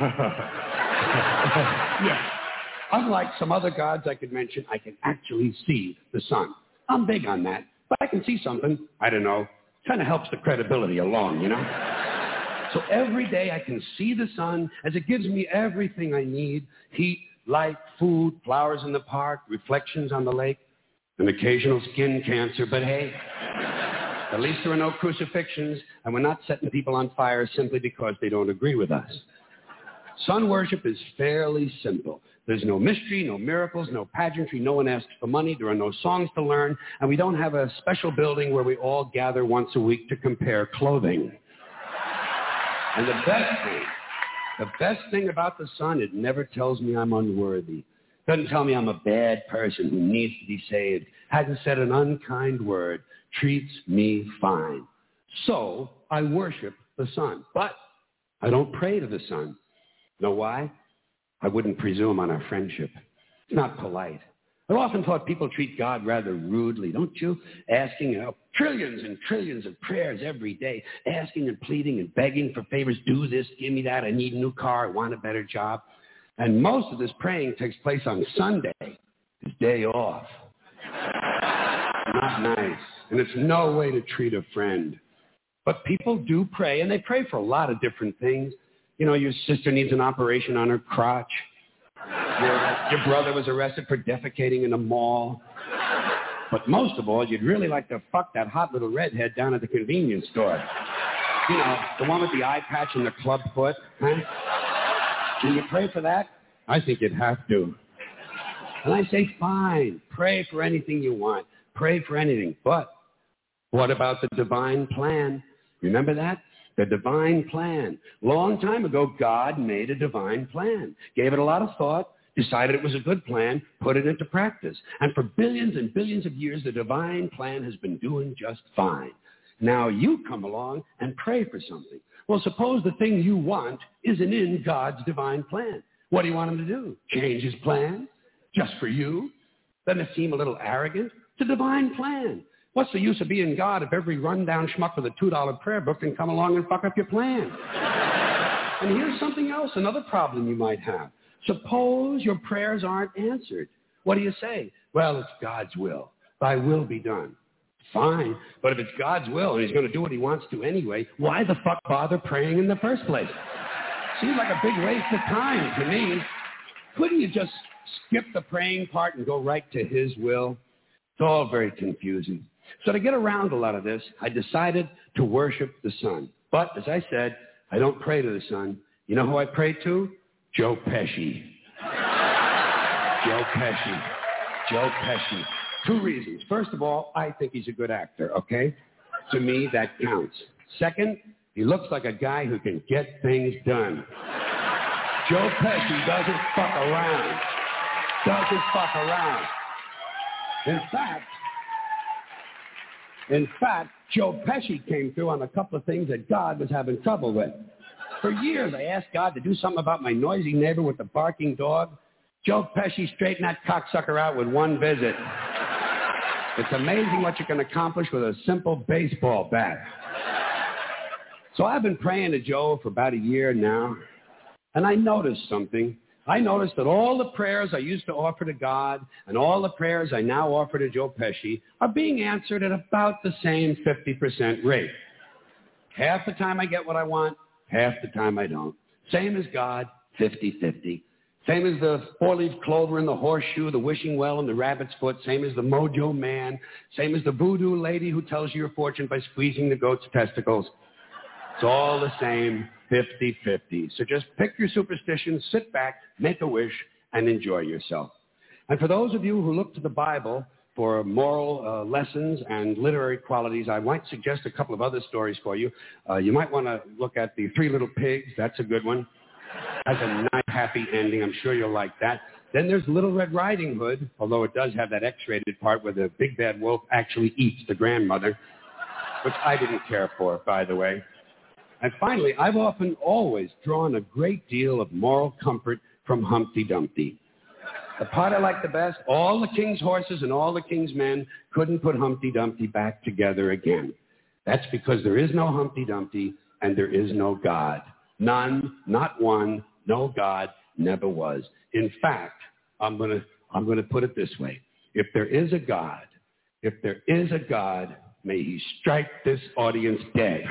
Yeah. Unlike some other gods I could mention, I can actually see the sun. I'm big on that. But I can see something, I don't know, kind of helps the credibility along, you know? So every day I can see the sun as it gives me everything I need. Heat, light, food, flowers in the park, reflections on the lake. An occasional skin cancer, but hey, at least there are no crucifixions, and we're not setting people on fire simply because they don't agree with us. Sun worship is fairly simple. There's no mystery, no miracles, no pageantry, no one asks for money, there are no songs to learn, and we don't have a special building where we all gather once a week to compare clothing. And the best thing, the best thing about the sun, it never tells me I'm unworthy. Doesn't tell me I'm a bad person who needs to be saved. Hasn't said an unkind word. Treats me fine. So I worship the sun. But I don't pray to the sun. Know why? I wouldn't presume on our friendship. It's not polite. I've often thought people treat God rather rudely, don't you? Asking, you know, trillions and trillions of prayers every day. Asking and pleading and begging for favors. Do this, give me that. I need a new car. I want a better job. And most of this praying takes place on Sunday, his day off. Not nice. And it's no way to treat a friend. But people do pray, and they pray for a lot of different things. You know, your sister needs an operation on her crotch. Your, your brother was arrested for defecating in a mall. But most of all, you'd really like to fuck that hot little redhead down at the convenience store. You know, the one with the eye patch and the club foot, huh? Can you pray for that? I think you'd have to. And I say, fine, pray for anything you want. Pray for anything. But what about the divine plan? Remember that? The divine plan. Long time ago, God made a divine plan. Gave it a lot of thought, decided it was a good plan, put it into practice. And for billions and billions of years, the divine plan has been doing just fine. Now you come along and pray for something. Well, suppose the thing you want isn't in God's divine plan. What do you want him to do? Change his plan? Just for you? Doesn't it seem a little arrogant? It's a divine plan. What's the use of being God if every rundown schmuck with a two dollar prayer book can come along and fuck up your plan? And here's something else, another problem you might have. Suppose your prayers aren't answered. What do you say? Well, it's God's will. Thy will be done. Fine, but if it's God's will and he's going to do what he wants to anyway, why the fuck bother praying in the first place? Seems like a big waste of time to me. Couldn't you just skip the praying part and go right to his will? It's all very confusing. So to get around a lot of this, I decided to worship the sun. But, as I said, I don't pray to the sun. You know who I pray to? Joe Pesci. Joe Pesci. Joe Pesci. Two reasons. First of all, I think he's a good actor, okay? To me, that counts. Second, he looks like a guy who can get things done. Joe Pesci doesn't fuck around. Doesn't fuck around. In fact, in fact, Joe Pesci came through on a couple of things that God was having trouble with. For years, I asked God to do something about my noisy neighbor with the barking dog. Joe Pesci straightened that cocksucker out with one visit. It's amazing what you can accomplish with a simple baseball bat. So I've been praying to Joe for about a year now, and I noticed something. I noticed that all the prayers I used to offer to God and all the prayers I now offer to Joe Pesci are being answered at about the same fifty percent rate. Half the time I get what I want, half the time I don't. Same as God, fifty-fifty. Same as the four-leaf clover and the horseshoe, the wishing well and the rabbit's foot. Same as the mojo man. Same as the voodoo lady who tells you your fortune by squeezing the goat's testicles. It's all the same, fifty-fifty. So just pick your superstition, sit back, make a wish, and enjoy yourself. And for those of you who look to the Bible for moral uh, lessons and literary qualities, I might suggest a couple of other stories for you. Uh, you might want to look at The Three Little Pigs. That's a good one. Has a nice, happy ending. I'm sure you'll like that. Then there's Little Red Riding Hood, although it does have that X-rated part where the big bad wolf actually eats the grandmother, which I didn't care for, by the way. And finally, I've often always drawn a great deal of moral comfort from Humpty Dumpty. The part I like the best, all the king's horses and all the king's men couldn't put Humpty Dumpty back together again. That's because there is no Humpty Dumpty and there is no God. None, not one, no God, never was. In fact, I'm going to I'm going to put it this way. If there is a God, if there is a God, may he strike this audience dead.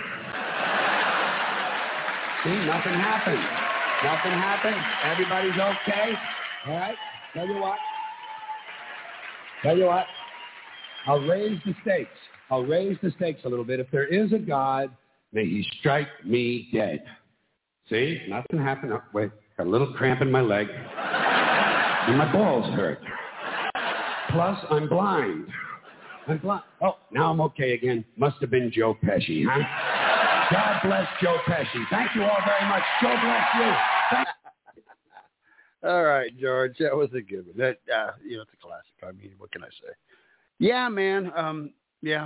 See, nothing happened. Nothing happened. Everybody's okay. All right? Tell you what. Tell you what. I'll raise the stakes. I'll raise the stakes a little bit. If there is a God, may he strike me dead. See? Nothing happened. Oh, wait. Got a little cramp in my leg. And my balls hurt. Plus, I'm blind. I'm blind. Oh, now I'm okay again. Must have been Joe Pesci, huh? God bless Joe Pesci. Thank you all very much. Joe bless you. Thank all right, George. That was a good one. That, uh, you know, it's a classic. I mean, what can I say? Yeah, man. Um, yeah.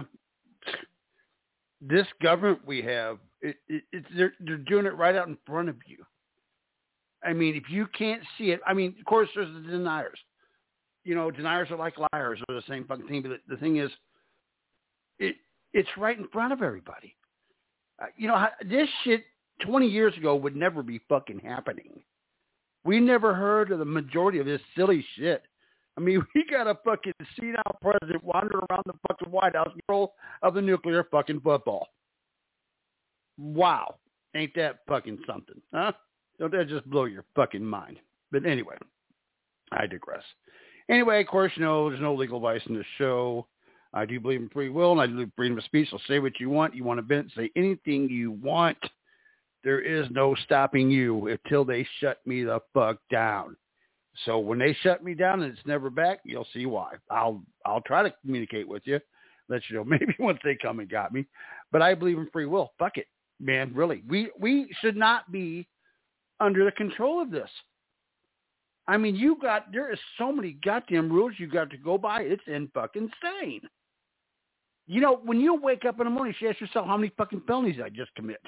This government we have, it, it, it's they're, they're doing it right out in front of you. I mean, if you can't see it, I mean, of course, there's the deniers. You know, deniers are like liars, or the same fucking thing. But the thing is, it it's right in front of everybody. Uh, you know, this shit twenty years ago would never be fucking happening. We never heard of the majority of this silly shit. I mean, we got a fucking senile president wandering around the fucking White House, control of the nuclear fucking football. Wow. Ain't that fucking something, huh? Don't that just blow your fucking mind? But anyway, I digress. Anyway, of course, you know, there's no legal advice in this show. I do believe in free will, and I do believe in freedom of speech. So say what you want. You want to vent, say anything you want. There is no stopping you until they shut me the fuck down. So when they shut me down and it's never back, you'll see why. I'll I'll try to communicate with you, let you know maybe once they come and got me. But I believe in free will. Fuck it, man. Really, we we should not be under the control of this. I mean, you got there is so many goddamn rules you got to go by. It's in fucking insane. You know, when you wake up in the morning, you ask yourself how many fucking felonies I just commit.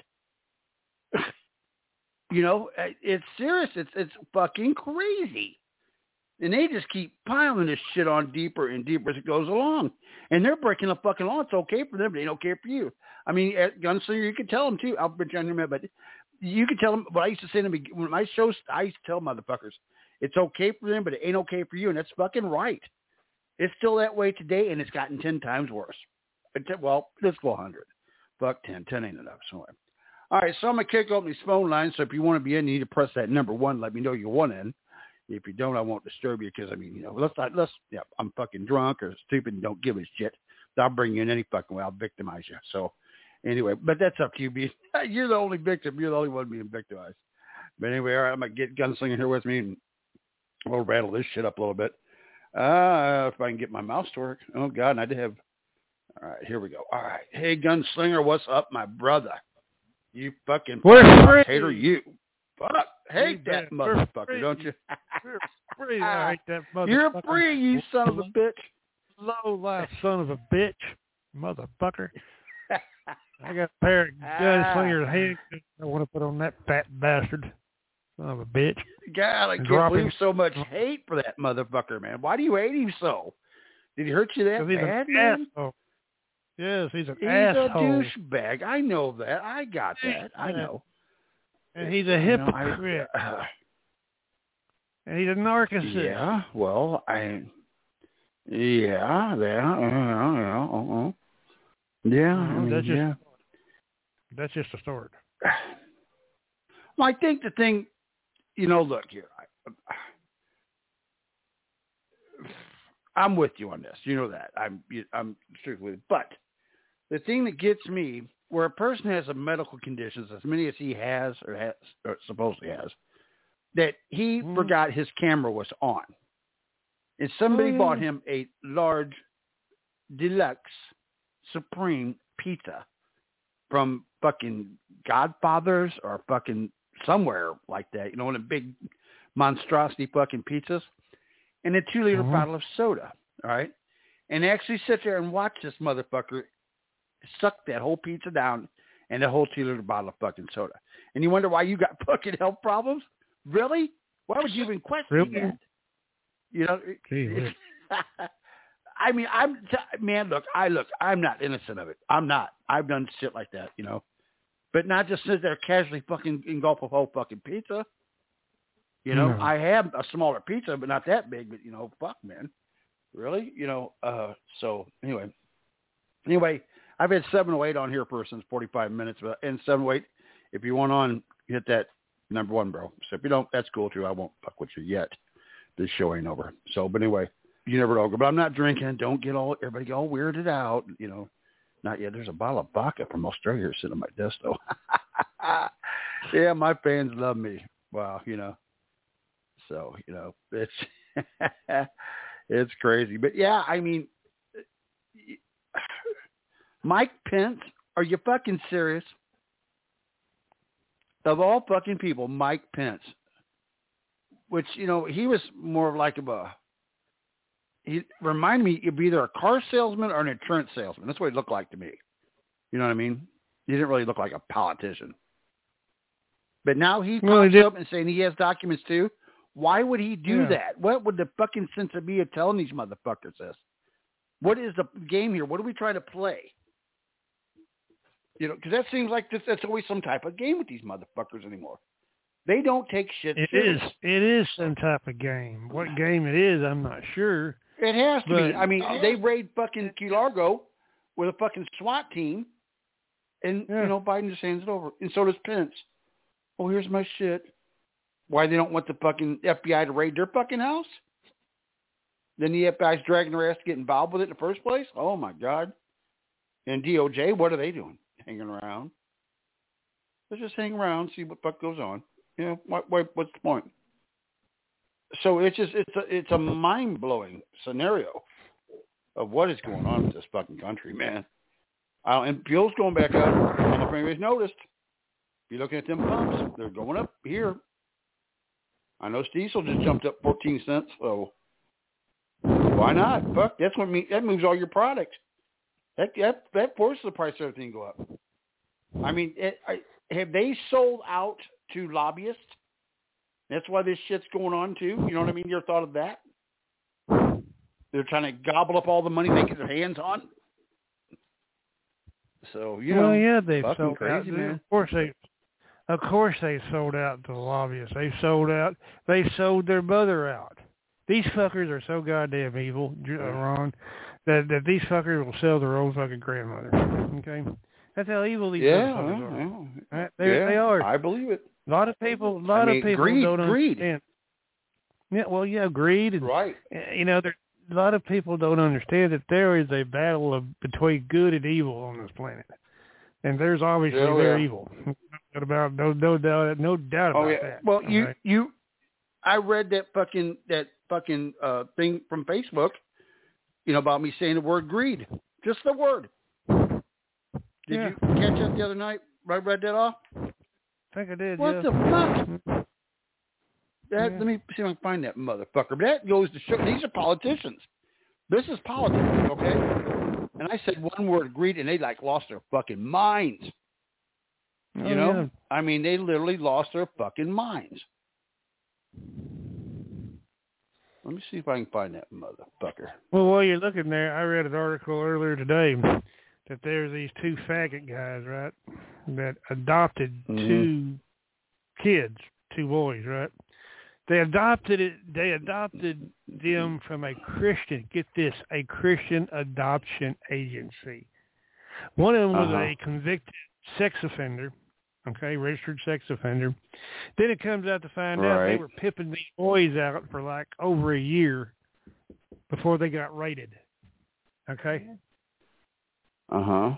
You know, it's serious. It's it's fucking crazy. And they just keep piling this shit on deeper and deeper as it goes along. And they're breaking the fucking law. It's okay for them, but it ain't okay for you. I mean, at Gunslinger, you can tell them too. I'll bet you on your man, but you can tell them what I used to say to them when my shows. I used to tell motherfuckers, it's okay for them, but it ain't okay for you. And that's fucking right. It's still that way today, and it's gotten ten times worse. Well, let's go one hundred. Fuck ten. ten ain't enough. So, all right, so I'm going to kick open these phone lines. So if you want to be in, you need to press that number one. Let me know you want in. If you don't, I won't disturb you because, I mean, you know, let's not, let's, yeah, I'm fucking drunk or stupid and don't give a shit. I'll bring you in any fucking way. I'll victimize you. So anyway, but that's up to you. B. You're the only victim. You're the only one being victimized. But anyway, all right, I'm going to get Gunslinger here with me and we'll rattle this shit up a little bit. Uh, if I can get my mouse to work. Oh, God, and I did have, all right, here we go. All right. Hey, Gunslinger, what's up, my brother? You fucking We're hater, you. Fuck. Hate that motherfucker, don't you? You're free. I hate that motherfucker. You're free, you son of a bitch. Low life son of a bitch. Motherfucker. I got a pair of Gunslinger's head I want to put on that fat bastard. Son of a bitch. God, I can't Drop believe him. so much hate for that motherfucker, man. Why do you hate him so? Did he hurt you that He's bad, an man? asshole. Yes, he's an He's asshole. a douchebag. I know that. I got that. I know. And he's a hypocrite. You know, I, uh, and he's a narcissist. Yeah, well, I... Yeah, yeah, yeah, yeah, uh-uh. Yeah, I No, mean, that's just, yeah. That's just a start. Well, I think the thing, you know, look here. I, I'm with you on this. You know that. I'm I'm strictly. But the thing that gets me, where a person has a medical conditions, as many as he has or has or supposedly has, that he mm-hmm. forgot his camera was on, and somebody oh, yeah. bought him a large, deluxe, supreme pizza from fucking Godfather's or fucking somewhere like that, you know, one of the big monstrosity fucking pizzas, and a two-liter mm-hmm. bottle of soda, all right? And actually sit there and watch this motherfucker suck that whole pizza down and the whole two-liter bottle of fucking soda. And you wonder why you got fucking health problems? Really? Why would you even question really? that? You know, Gee, I mean, I'm, man, look, I look, I'm not innocent of it. I'm not. I've done shit like that, you know. But not just sit there casually fucking engulf a whole fucking pizza. You know, no. I have a smaller pizza, but not that big. But, you know, fuck, man. Really? You know, uh, so anyway. Anyway, I've had seven oh eight on here for since forty-five minutes. But, and seven oh eight, if you want on, hit that number one, bro. So if you don't, that's cool, too. I won't fuck with you yet. This show ain't over. So, but anyway, you never know. But I'm not drinking. Don't get all, everybody get all weirded out, you know. Not yet. There's a bottle of vodka from Australia here sitting on my desk, though. Yeah, my fans love me. Wow, you know. So, you know, it's it's crazy. But, yeah, I mean, Mike Pence, are you fucking serious? Of all fucking people, Mike Pence, which, you know, he was more like a... He reminded me of either a car salesman or an insurance salesman. That's what he looked like to me. You know what I mean? He didn't really look like a politician. But now he's well, pops he up and saying he has documents too. Why would he do yeah. that? What would the fucking sense of me of telling these motherfuckers this? What is the game here? What are we trying to play? You know, because that seems like this, that's always some type of game with these motherfuckers anymore. They don't take shit it serious. Is, it is some type of game. What game it is, I'm not sure. It has to but, be. I mean, they raid fucking Key Largo with a fucking SWAT team, and, yeah. you know, Biden just hands it over. And so does Pence. Oh, here's my shit. Why they don't want the fucking F B I to raid their fucking house? Then you have guys dragging their ass to get involved with it in the first place. Oh my God! And D O J, what are they doing? Hanging around. Let's just hang around, see what fuck goes on. You know, what, what what's the point? So it's just it's a it's a mind blowing scenario of what is going on with this fucking country, man. Uh, and fuel's going back up. I don't know if anybody's noticed. If you're looking at them pumps, they're going up here. I know diesel just jumped up fourteen cents, so why not? Fuck, that's what me, that moves all your products. That that that forces the price of everything to go up. I mean, it, I, have they sold out to lobbyists? That's why this shit's going on too. You know what I mean? You ever thought of that? They're trying to gobble up all the money they get their hands on. So you well, know, yeah, they fucking sold crazy, out. man. Of course they, of course they sold out to the lobbyists. They sold out. They sold their mother out. These fuckers are so goddamn evil, Ron, that that these fuckers will sell their own fucking grandmother. Okay, that's how evil these yeah, fuckers yeah, are. yeah. Right? They yeah, they are. I believe it. A lot of people. A lot I mean, of people greed, don't greed. understand. Yeah, well, yeah, greed. And, right. You know, there, a lot of people don't understand that there is a battle of between good and evil on this planet, and there's obviously Oh, they're yeah. evil. No about no no doubt no doubt about Oh yeah. that. Well, you okay? you, I read that fucking that fucking uh, thing from Facebook, you know, about me saying the word greed, just the word. Did Yeah. you catch that the other night? I read that off. I think I did. What yeah. the fuck? That, Yeah. Let me see if I can find that motherfucker. But that goes to show these are politicians. This is politics, okay? And I said one word, greed, and they like lost their fucking minds. Oh, You know? yeah. I mean, they literally lost their fucking minds. Let me see if I can find that motherfucker. Well, while you're looking there, I read an article earlier today that there's these two faggot guys, right, that adopted Mm-hmm. two kids, two boys, right? They adopted it. They adopted them from a Christian. Get this, a Christian adoption agency. One of them was Uh-huh. a convicted sex offender, okay, registered sex offender. Then it comes out to find out they Right. were pimping these boys out for like over a year before they got raided. Okay, Uh-huh.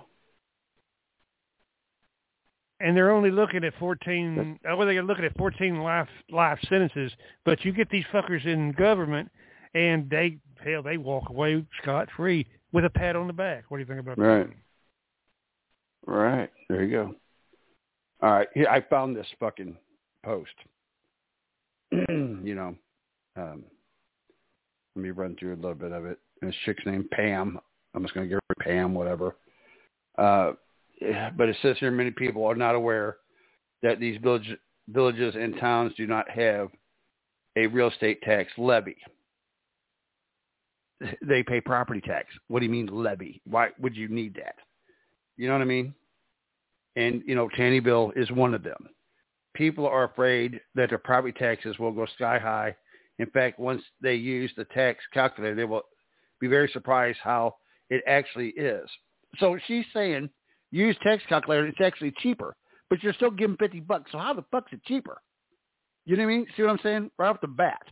and they're only looking at fourteen. Oh, they're looking at fourteen life life sentences. But you get these fuckers in government, and they hell they walk away scot free with a pat on the back. What do you think about Right. that? Right. There you go. All right. Here, I found this fucking post. you know, um, let me run through a little bit of it. And this chick's named Pam. I'm just going to give her Pam, whatever. Uh, but it says here many people are not aware that these village, villages and towns do not have a real estate tax levy. They pay property tax. What do you mean levy? Why would you need that? You know what I mean? And, you know, Taneyville is one of them. People are afraid that their property taxes will go sky high. In fact, once they use the tax calculator, they will be very surprised how it actually is. So she's saying, use tax calculator, it's actually cheaper, but you're still giving fifty bucks. So how the fuck's it cheaper? You know what I mean? See what I'm saying? Right off the bat.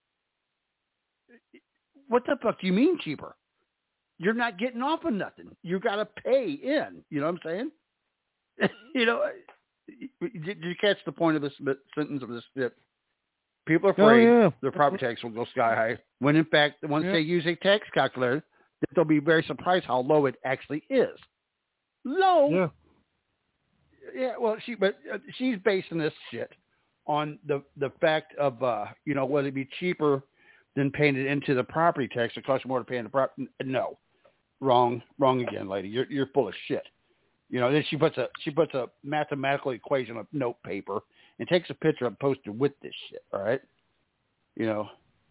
What the fuck do you mean cheaper? You're not getting off of nothing. You got to pay in. You know what I'm saying? you know, did you catch the point of this sentence of this? That people are afraid oh, yeah. their property tax will go sky high, when in fact, once yeah. they use a tax calculator, that they'll be very surprised how low it actually is. Low. Yeah. Yeah. Well, she but uh, she's basing this shit on the the fact of uh, you know, whether it be cheaper than paying it into the property tax. It costs more to pay in the property. No, wrong, wrong again, lady. You're you're full of shit. You know. Then she puts a she puts a mathematical equation on note paper and takes a picture and posts it with this shit. All right. You know.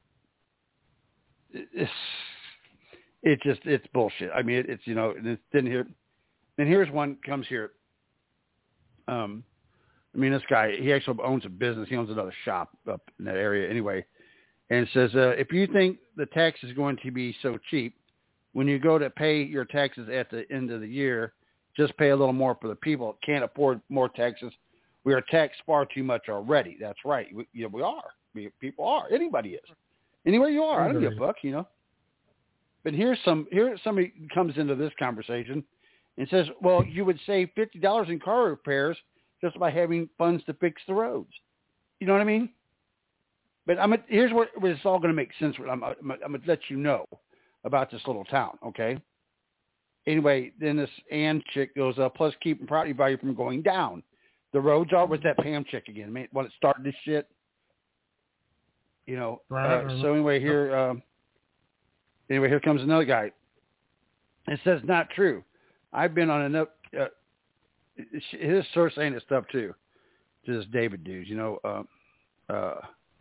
It's it just it's bullshit. I mean, it, it's you know. And it's, then here, then here's one comes here. Um, I mean, this guy he actually owns a business. He owns another shop up in that area anyway. And it says, uh, if you think the tax is going to be so cheap, when you go to pay your taxes at the end of the year, just pay a little more for the people that can't afford more taxes. We are taxed far too much already. That's right. We, you know, we are. We, people are. Anybody is. Anywhere you are. I don't give a fuck, you know. But here's some. Here somebody comes into this conversation and says, "Well, you would save fifty dollars in car repairs just by having funds to fix the roads." You know what I mean? But I'm. Here's where, where it's all going to make sense. I'm, I'm, I'm going to let you know about this little town. Okay. Anyway, then this Ann chick goes up, plus keeping property value from going down. The roads are with that Pam chick again. Man, when it started this shit, you know. Right. Uh, so anyway, here, um, anyway, here comes another guy. It says not true. I've been on enough. Uh, his source saying this stuff too. To this David dude, you know. Uh, uh,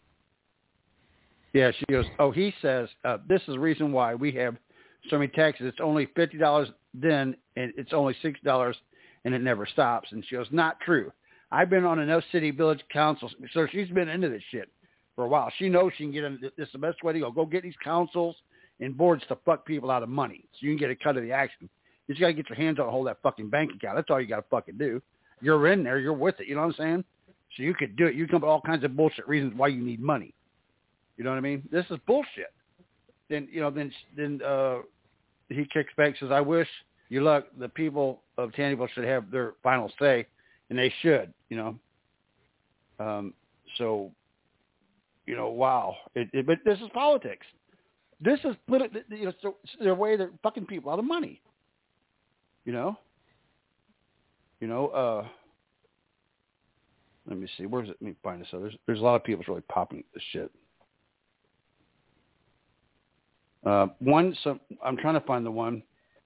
yeah, she goes. Oh, he says uh, this is the reason why we have so many taxes. It's only fifty dollars then, and it's only six dollars, and it never stops. And she goes, not true. I've been on enough city village councils, so she's been into this shit for a while. She knows she can get into this. Is the best way to go. Go get these councils and boards to fuck people out of money, so you can get a cut of the action. You just got to get your hands on and hold that fucking bank account. That's all you got to fucking do. You're in there. You're with it. You know what I'm saying? So you could do it. You come up with all kinds of bullshit reasons why you need money. You know what I mean? This is bullshit. Then you know. Then then. uh He kicks back, says, I wish you luck. The people of Taneyville should have their final say, and they should, you know. Um, so, you know, wow. It, it, but this is politics. This is, you know, so their way they're fucking people out of money, you know. You know, uh, let me see. Where's it? Let me find this. So there's, there's a lot of people really popping this shit. Uh, one, so I'm trying to find the one.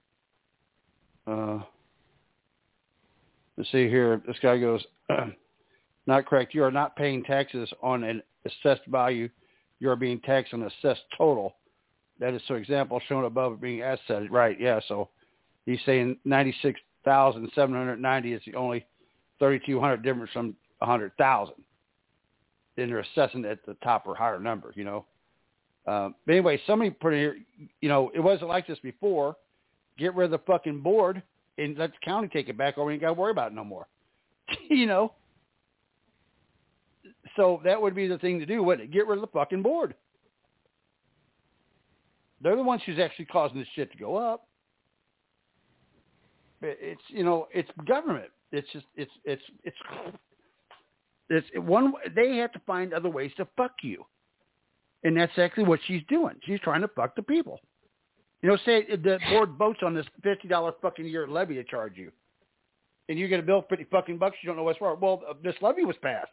Uh, let's see here. This guy goes, not correct. You are not paying taxes on an assessed value. You are being taxed on assessed total. That is, so example shown above being assessed. Right, yeah. So he's saying ninety-six thousand seven hundred ninety is the only thirty-two hundred difference from one hundred thousand. Then they're assessing at the top or higher number, you know. Uh, but anyway, somebody put in here, you know, it wasn't like this before. Get rid of the fucking board and let the county take it back over. You ain't got to worry about it no more. You know? So that would be the thing to do, wouldn't it? Get rid of the fucking board. They're the ones who's actually causing this shit to go up. It's, you know, it's government. It's just, it's, it's, it's, it's one, they have to find other ways to fuck you. And that's exactly what she's doing. She's trying to fuck the people. You know, say the board votes on this fifty dollars fucking year levy to charge you. And you get a bill for fifty fucking bucks, you don't know what's wrong. Well, this levy was passed.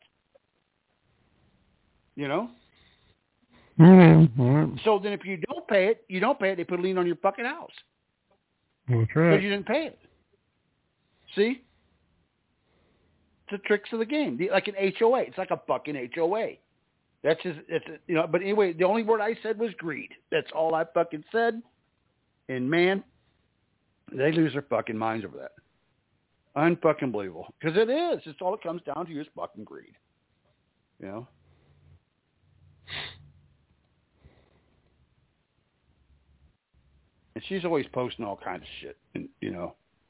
You know? Mm-hmm. So then if you don't pay it, you don't pay it, they put a lien on your fucking house. That's right. Because you didn't pay it. See? It's the tricks of the game. Like an H O A. It's like a fucking H O A. That's just, it's, you know, but anyway, the only word I said was greed. That's all I fucking said. And man, they lose their fucking minds over that. Unfucking believable. Because it is. It's all it comes down to is fucking greed. You know? And she's always posting all kinds of shit, and, you know.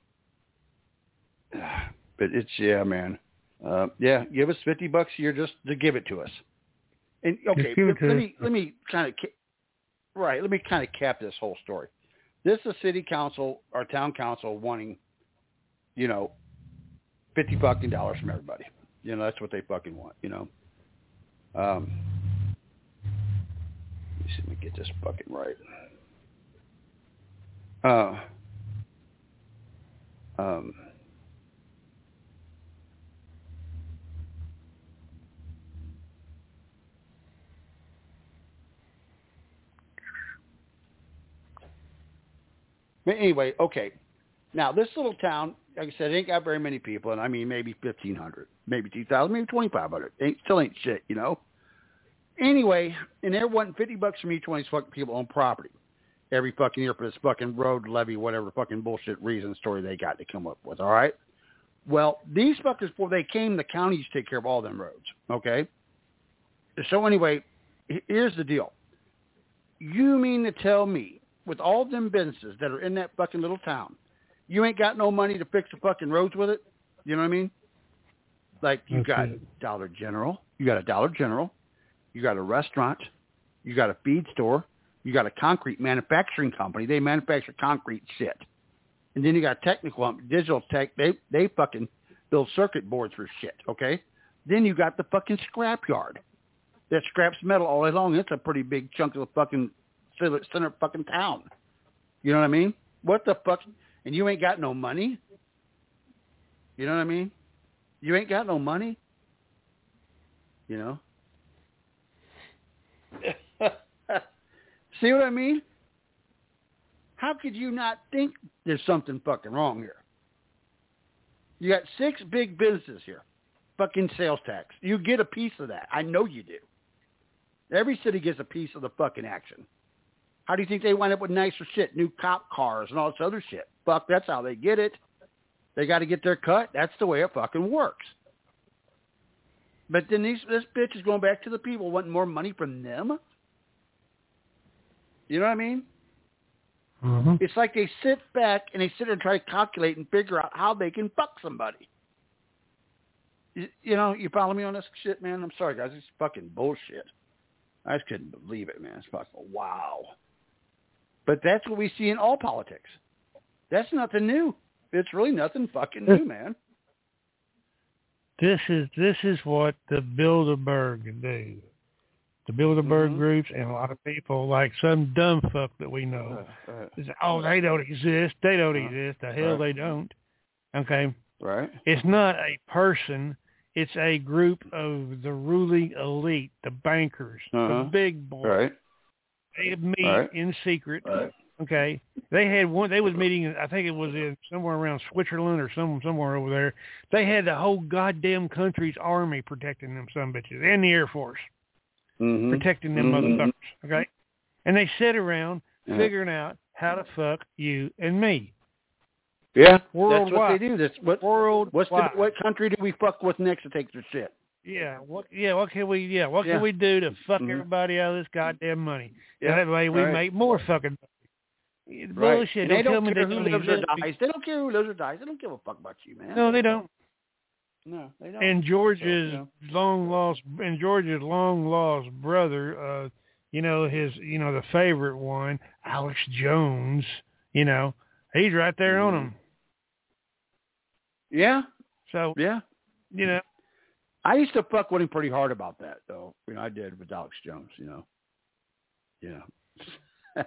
But it's, yeah, man. Uh, yeah, give us fifty bucks a year just to give it to us. And okay, let, let me let me kind of right. Let me kind of cap this whole story. This is city council or town council wanting, you know, fifty fucking dollars from everybody. You know, that's what they fucking want. You know. Um, let me see. Let me get this fucking right. Uh. Um. But anyway, okay. Now, this little town, like I said, it ain't got very many people, and I mean maybe fifteen hundred, maybe two thousand, maybe twenty-five hundred. Ain't, still ain't shit, you know? Anyway, and they're wanting fifty bucks from each one of these fucking people on property every fucking year for this fucking road levy, whatever fucking bullshit reason story they got to come up with, all right? Well, these fuckers, before they came, the county used to take care of all them roads, okay? So anyway, here's the deal. You mean to tell me, with all them businesses that are in that fucking little town, you ain't got no money to fix the fucking roads with it? You know what I mean? Like, you That's got it. Dollar General, you got a Dollar General, you got a restaurant, you got a feed store, You got a concrete manufacturing company. They manufacture concrete shit. And then you got technical, digital tech. They they fucking build circuit boards for shit, okay? Then you got the fucking scrap yard that scraps metal all day long. It's a pretty big chunk of the fucking center, center of fucking town. You know what I mean? What the fuck? And you ain't got no money? You know what I mean? You ain't got no money? You know? See what I mean? How could you not think there's something fucking wrong here? You got six big businesses here. Fucking sales tax. You get a piece of that. I know you do. Every city gets a piece of the fucking action. How do you think they wind up with nicer shit? New cop cars and all this other shit. Fuck, that's how they get it. They got to get their cut. That's the way it fucking works. But then these, this bitch is going back to the people wanting more money from them. You know what I mean? Mm-hmm. It's like they sit back and they sit there and try to calculate and figure out how they can fuck somebody. You, you know, you follow me on this shit, man? I'm sorry, guys. It's fucking bullshit. I just couldn't believe it, man. It's fucking wow. But that's what we see in all politics. That's nothing new. It's really nothing fucking new, man. This is this is what the Bilderberg do. The Bilderberg mm-hmm. groups and a lot of people, like some dumb fuck that we know. Uh, uh, is, oh, they don't exist. They don't uh, exist. The hell right. they don't. Okay? Right. It's not a person. It's a group of the ruling elite, the bankers, uh-huh. the big boys. Right. They meet right. in secret. Right. Okay. They had one. They was meeting. I think it was in somewhere around Switzerland or some somewhere over there. They had the whole goddamn country's army protecting them, some bitches, and the Air Force mm-hmm. protecting them mm-hmm. motherfuckers. Okay. And they sit around yeah. figuring out how to fuck you and me. Yeah, worldwide. That's what they do. That's what world. What's the, what country do we fuck with next to take their shit? Yeah, what? Yeah, what can we? Yeah, what yeah. can we do to fuck mm-hmm. everybody out of this goddamn money? Yeah, that way we right. make more fucking money. Right. Bullshit. And Don't they tell don't me care they who don't lives or exist. dies. They don't care who lives or dies. They don't give a fuck about you, man. No, they don't. No, they don't. And George's so, you know. long lost, and George's long lost brother, uh, you know his, you know the favorite one, Alex Jones. You know, he's right there mm-hmm. on him. Yeah. So yeah, you know, I used to fuck with him pretty hard about that, though. You know, I did with Alex Jones. You know, yeah.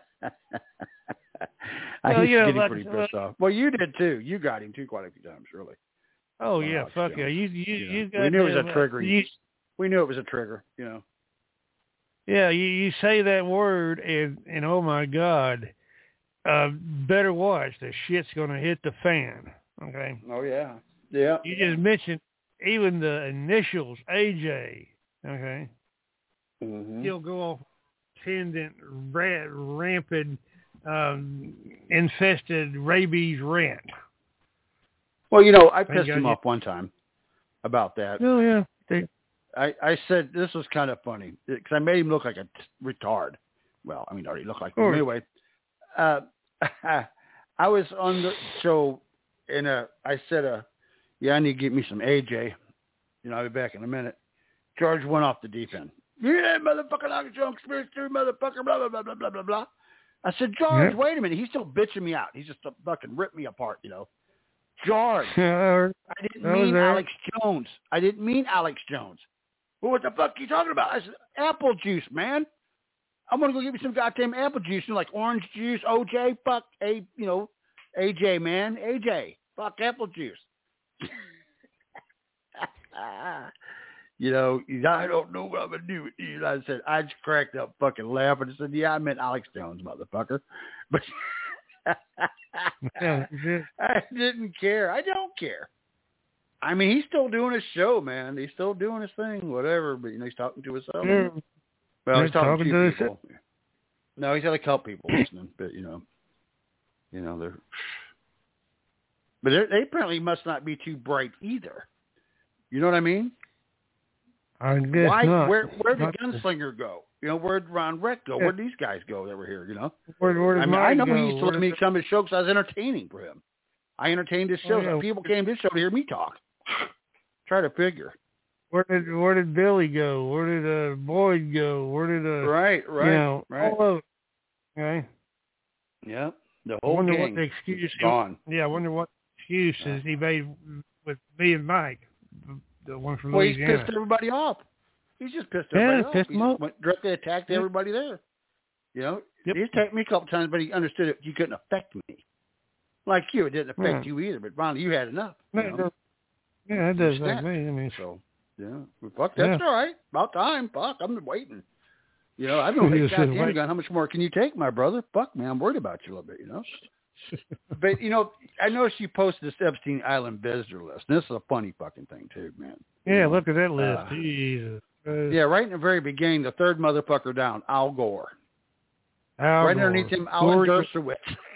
I well, used yeah, to get like, him pretty uh, pissed off. Well, you did too. You got him too quite a few times, really. Oh yeah, Alex fuck Jones. yeah. You you you, know. you got. We knew it was them, a trigger. You, we knew it was a trigger. You know. Yeah, you, you say that word and and oh my God, uh, better watch. The shit's gonna hit the fan. Okay. Oh yeah. Yeah. You just mentioned even the initials A J. Okay. Mm-hmm. He'll go off pendant, rat, rampant, um, infested rabies rant. Well, you know, I Thank pissed God him you... off one time about that. Oh yeah. They... I, I said this was kind of funny because I made him look like a t- retard. Well, I mean, I already looked like him anyway. Uh, I was on the show and uh, I said, uh, yeah, I need to get me some A J. You know, I'll be back in a minute. George went off the deep end. Yeah, motherfucker, Alex Jones, conspiracy theory, motherfucker, blah, blah, blah, blah, blah, blah, blah. I said, George, yeah. wait a minute. He's still bitching me out. He's just fucking ripped me apart, you know. George, I didn't mean Alex Jones. I didn't mean Alex Jones. Well, what the fuck are you talking about? I said, apple juice, man. I'm going to go get me some goddamn apple juice, you know, like orange juice, O J, fuck, A, you know, A J, man, A J, fuck apple juice. You know, I don't know what I'm going to do with you. I said, I just cracked up fucking laughing. I said, yeah, I meant Alex Jones, motherfucker. But I didn't care. I don't care. I mean, he's still doing his show, man. He's still doing his thing, whatever. But, you know, he's talking to himself. Yeah. Well, he's talking, talking to people. To no, he's got a couple people listening, but, you know, you know, they're, but they're, they apparently must not be too bright either. You know what I mean? I guess Why, not. Where, where'd the gunslinger go? You know, where'd Ron Reck go? Yeah. Where'd these guys go that were here, you know? Where, where did I mean, I know go? he used to where let me some of his shows because I was entertaining for him. I entertained his shows. Oh, yeah. People came to his show to hear me talk. Try to figure. Where did where did Billy go? Where did uh, Boyd go? Where did uh, right, right, you know, right. all of Okay. Yep. The I whole wonder gang what the excuse gone. Yeah, I wonder what excuses he made with me and Mike, the, the one from Well, he's Louisiana. pissed everybody off. He's just pissed Yeah, everybody off. pissed He him just off. went directly attacked Yep. everybody there. You know, Yep. he attacked me a couple times, but he understood it. You couldn't affect me. Like you, it didn't affect Yeah. you either. But finally, you had enough. You No, know? no. Yeah, it You does like snapped. me. I mean, So, yeah. Well, fuck, that's Yeah. all right. About time. Fuck, I'm waiting. You know, I've been He waiting. was sitting Goddamn, wait- gun. How much more can you take, my brother? Fuck, man, I'm worried about you a little bit, you know? But, you know, I noticed you posted this Epstein Island visitor list. And this is a funny fucking thing, too, man. You Yeah, know? look at that list. Uh, Jesus. Uh, Yeah, right in the very beginning, the third motherfucker down, Al Gore. Al right Gore. underneath him, Alan Gore- Dershowitz.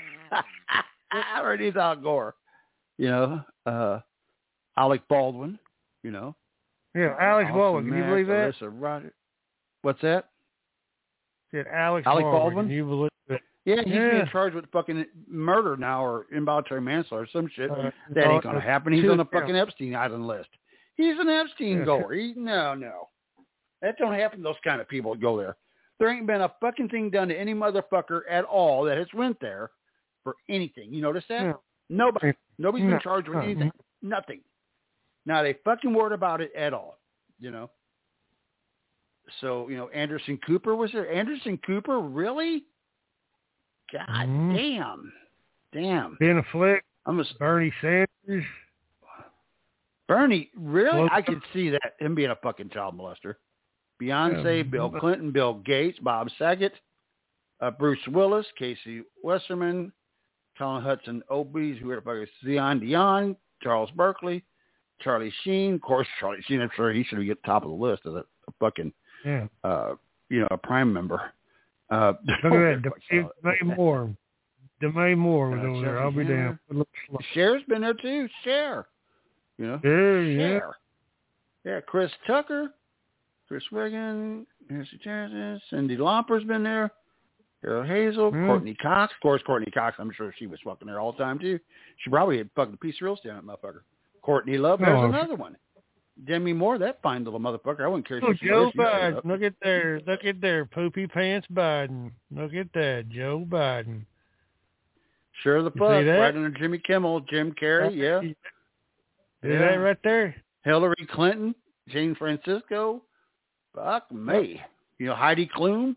right underneath Al Gore. You know, uh, Alec Baldwin, you know. Yeah, Alex Austin Baldwin. Can you Mack, believe that? Alyssa Roger. What's that? Said Alex Alec Baldwin. Baldwin? Can you believe that? Yeah, he's Yeah. being charged with fucking murder now or involuntary manslaughter or some shit. Uh, that ain't going to uh, happen. He's two- on the fucking Epstein Island list. He's an Epstein Yeah. goer. He, no, no. That don't happen to those kind of people that go there. There ain't been a fucking thing done to any motherfucker at all that has went there for anything. You notice that? Yeah. Nobody. Nobody's been No. charged with Uh, anything. Nothing. Not a fucking word about it at all. You know? So, you know, Anderson Cooper was there. Anderson Cooper? Really? God Mhm. damn. Damn. Ben Affleck, I'm a, Bernie Sanders. Bernie, really? Well, I could see that, him being a fucking child molester. Beyonce, Yeah. Bill Clinton, Bill Gates, Bob Saget, uh, Bruce Willis, Casey Westerman, Colin Hudson Obies, who the fuck is Zion Dion, Charles Berkeley, Charlie Sheen. Of course, Charlie Sheen, I'm sure he should be at the top of the list as a, a fucking, Yeah. uh, you know, a prime member. Uh, Look at that. Demae Moore. Demae Moore was Uh, over there. Jeffrey I'll be Hammer. damned. It looks like- Cher's been there too. Cher. You know? Yeah, yeah. Cher. Yeah, Chris Tucker, Chris Wiggin, Nancy Johnson, Cindy Lauper's been there. Carol Hazel, Mm. Courtney Cox. Of course, Courtney Cox, I'm sure she was fucking there all the time too. She probably had fucking a piece of real estate on that motherfucker. Courtney Love, there's Oh, another one. Demi Moore, that fine little motherfucker. I wouldn't care if Look, she Joe was. She showed Biden. up. Look at there. Look at there. Poopy pants Biden. Look at that. Joe Biden. Sure the You fuck. see that? Right under Jimmy Kimmel, Jim Carrey, yeah. See Yeah. that right there? Hillary Clinton, Jane Francisco. Fuck me. You know, Heidi Klum.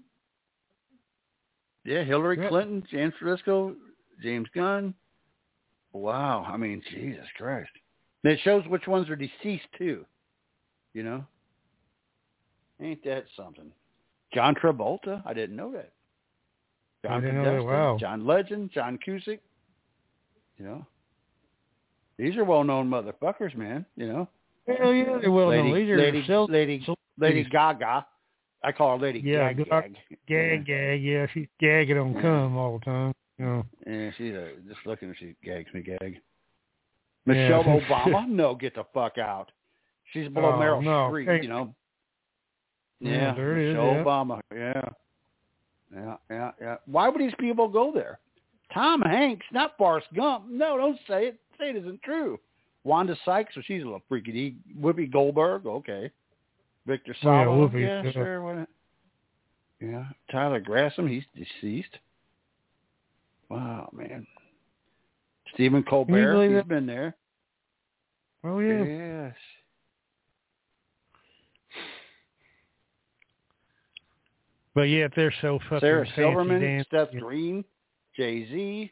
Yeah, Hillary Yep. Clinton, Jane Francisco, James Gunn. Wow. I mean, Jesus Christ. And it shows which ones are deceased, too. You know? Ain't that something? John Travolta. I didn't know that. I John didn't know that. Podesta, Wow. John Legend, John Cusick. You know? These are well-known motherfuckers, man. You know? Hell yeah, they're well known. Lady, These are Lady, cel- Lady, cel- Lady ladies. Gaga. I call her Lady Yeah, Gag Ga- Gag. Gag, gag, yeah. She's gagging on Yeah. cum all the time. You know. Yeah, she's a, just looking at she gags me gag. Michelle Yeah. Obama? No, get the fuck out. She's below Oh, Meryl no. Streep, Hey. you know. Yeah, Yeah, there it is, Michelle yeah. Obama. Yeah. Yeah, yeah, yeah. Why would these people go there? Tom Hanks, not Forrest Gump. No, don't say it. Say it isn't true. Wanda Sykes, well, she's a little freaky. Whoopi Goldberg, okay. Victor Oh, yeah, Salva, Whoopi, yeah, yeah. sure. Why not? Yeah, Tyler Grasham, he's deceased. Wow, man. Stephen Colbert, believe he's that? been there. Oh yeah. Yes. But yeah, they're so fucking Sarah fancy Silverman, dancy. Seth Green, Jay-Z.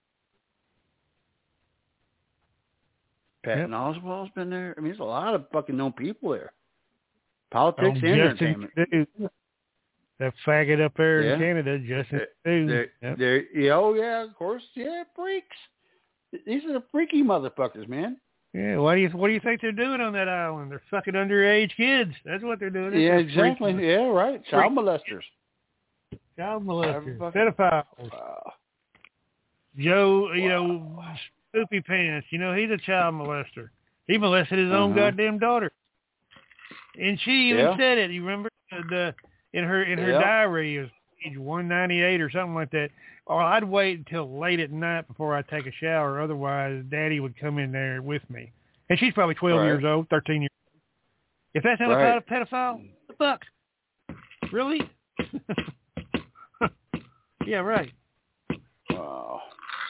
Patton Oswalt's been there. I mean, there's a lot of fucking known people there. Politics Oh, and Justin entertainment. Stu. That faggot up there Yeah. in Canada, Justin They're, Stu. they're, Yep. they're, yeah, oh, yeah, of course. Yeah, freaks. These are the freaky motherfuckers, man. Yeah, what do you what do you think they're doing on that island? They're fucking underage kids. That's what they're doing. Yeah, They're exactly. freaking- Yeah, right. Child molesters. Child molesters, Everybody- pedophiles. Wow. Joe, you know, Spoopy Pants. You know, he's a child molester. He molested his own Uh-huh. goddamn daughter, and she even Yeah. said it. You remember the, the in her in her Yeah. diary, it was page one ninety-eight or something like that. Or I'd wait until late at night before I take a shower. Otherwise, Daddy would come in there with me, and she's probably twelve Right. years old, thirteen years old. If that's not Right. a pedophile, the fuck, really? Yeah, right. Wow.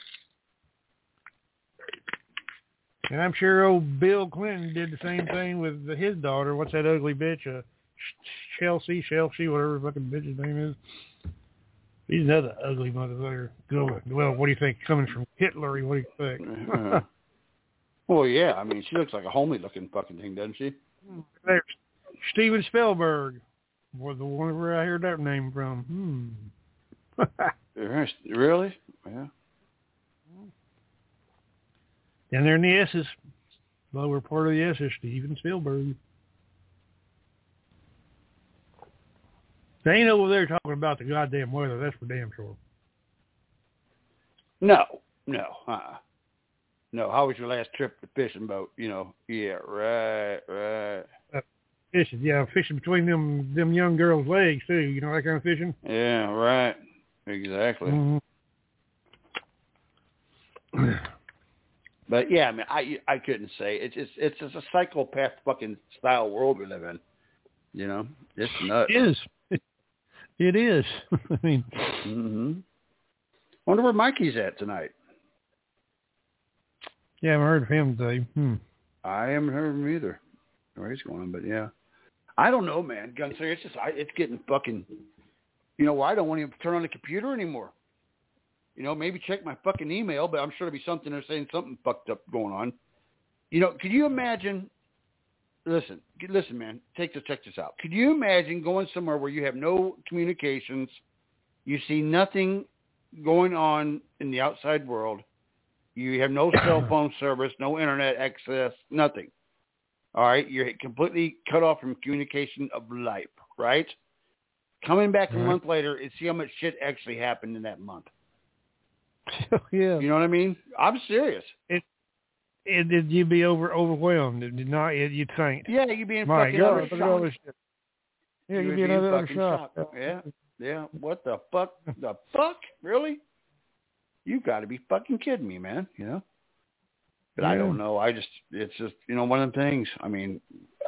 And I'm sure old Bill Clinton did the same thing with his daughter. What's that ugly bitch? Uh, Chelsea, Chelsea, whatever fucking bitch's name is. He's another ugly motherfucker. Well, what do you think? Coming from Hitler, what do you think? uh, well, yeah. I mean, she looks like a homely looking fucking thing, doesn't she? There's Steven Spielberg was the one where I heard that name from. Hmm. Really? Yeah. And they're in the S's. Lower part of the S is Steven Spielberg. They ain't over there talking about the goddamn weather. That's for damn sure. No, no, uh-uh. No, how was your last trip to fishing boat? You know, yeah, right, right. Uh, fishing, yeah, fishing between them them young girls' legs, too. You know, that kind of fishing? Yeah, right. Exactly. Mm-hmm. But, yeah, I mean, I I couldn't say. It's just, it's just a psychopath fucking style world we live in. You know? It's nuts. It is. It is. I mean, mm-hmm. Wonder where Mikey's at tonight. Yeah, I haven't heard of him today. Hmm. I haven't heard of him either. Where he's going, but yeah, I don't know, man. Gunslinger, it's just I, it's getting fucking. You know, I don't want to turn on the computer anymore. You know, maybe check my fucking email, but I'm sure there'll be something there saying something fucked up going on. You know, could you imagine? Listen, listen, man. Take this, check this out. Could you imagine going somewhere where you have no communications, you see nothing going on in the outside world, you have no cell phone service, no internet access, nothing. All right, you're completely cut off from communication of life, right? Coming back a right. month later and see how much shit actually happened in that month. Yeah, you know what I mean? I'm serious. It. It, did you be over overwhelmed? Did not you'd think? Yeah, you'd be in My fucking God, utter shock. Yeah, you you'd would be in in utter fucking shock. shock. Yeah, yeah. What the fuck? The fuck? Really? You got to be fucking kidding me, man. You know? But yeah. I don't know. I just, it's just, you know, one of them things. I mean,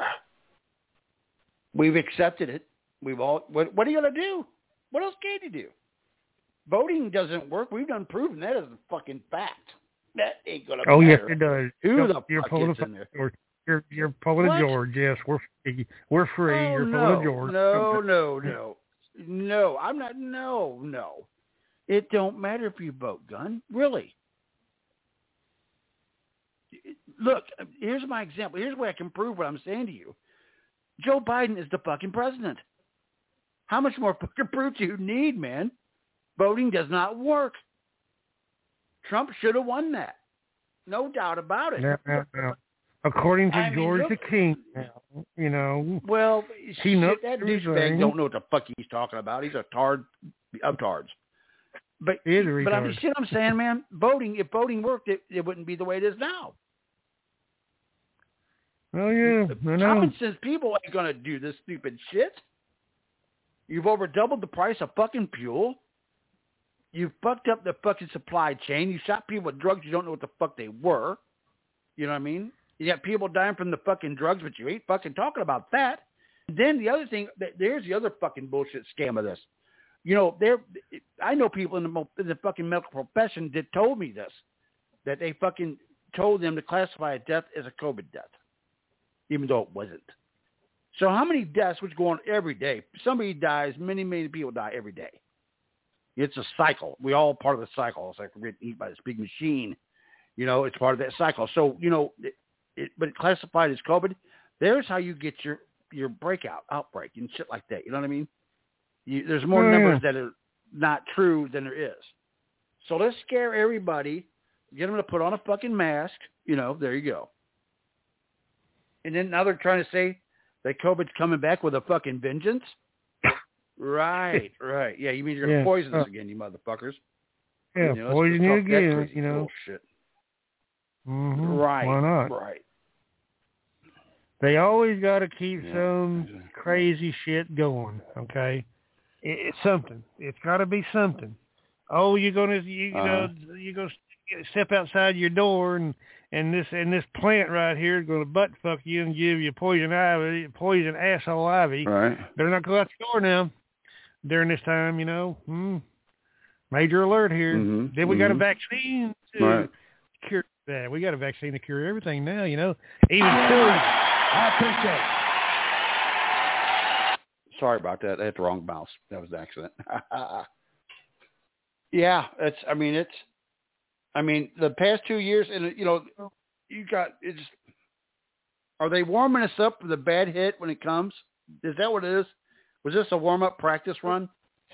we've accepted it. We've all. What, what are you gonna do? What else can you do? Voting doesn't work. We've done proven that as a fucking fact. That ain't gonna oh, matter. yes, it does. Who you're, the you're fuck pulling is in there? George. You're, you're pulling What? a George. Yes, we're free. We're free. Oh, you're no, pulling a George. No, no, no. No, I'm not. No, no. It don't matter if you vote, Gun. Really. Look, here's my example. Here's where I can prove what I'm saying to you. Joe Biden is the fucking president. How much more fucking proof do you need, man? Voting does not work. Trump should have won that. No doubt about it. No, no, no. According to I mean, George look, the King, you know. Well, he knows shit, that douchebag don't know what the fuck he's talking about. He's a tard of tards. But, he is a but I'm, retard. see what I'm saying, man? Voting, if voting worked, it, it wouldn't be the way it is now. Oh, yeah, I know. Common sense people ain't going to do this stupid shit. You've over doubled the price of fucking fuel. You fucked up the fucking supply chain. You shot people with drugs you don't know what the fuck they were. You know what I mean? You got people dying from the fucking drugs, but you ain't fucking talking about that. Then the other thing, there's the other fucking bullshit scam of this. You know, there. I know people in the, in the fucking medical profession that told me this, that they fucking told them to classify a death as a COVID death, even though it wasn't. So how many deaths which go on every day? Somebody dies, many, many people die every day. It's a cycle. We all part of the cycle. It's like we're getting eaten by this big machine. You know, it's part of that cycle. So, you know, it, it, but it classified as COVID, there's how you get your, your breakout, outbreak, and shit like that. You know what I mean? You, there's more oh, numbers yeah. that are not true than there is. So let's scare everybody, get them to put on a fucking mask. You know, there you go. And then now they're trying to say that COVID's coming back with a fucking vengeance? Right, right. Yeah, you mean you're going to yeah. poison us uh, again, you motherfuckers. Yeah, you know, poison you again, you know. Bullshit. Mm-hmm. Right, Why not? right. They always got to keep Yeah. some crazy shit going, okay? It, it's something. It's got to be something. Oh, you're going to, you, you Uh-huh. know, you're going to step outside your door and, and this and this plant right here is going to butt fuck you and give you poison ivy, poison asshole ivy. Right. Better not go out the door now during this time, you know. Hmm. Major alert here. Mm-hmm. Then we mm-hmm. got a vaccine to right. cure that. We got a vaccine to cure everything now, you know. Even children. I appreciate it. Sorry about that. I hit the wrong mouse. That was an accident. Yeah, it's. I mean, it's. I mean, the past two years, and you know, you got. It's. Are they warming us up for the bad hit when it comes? Is that what it is? Was this a warm-up practice run?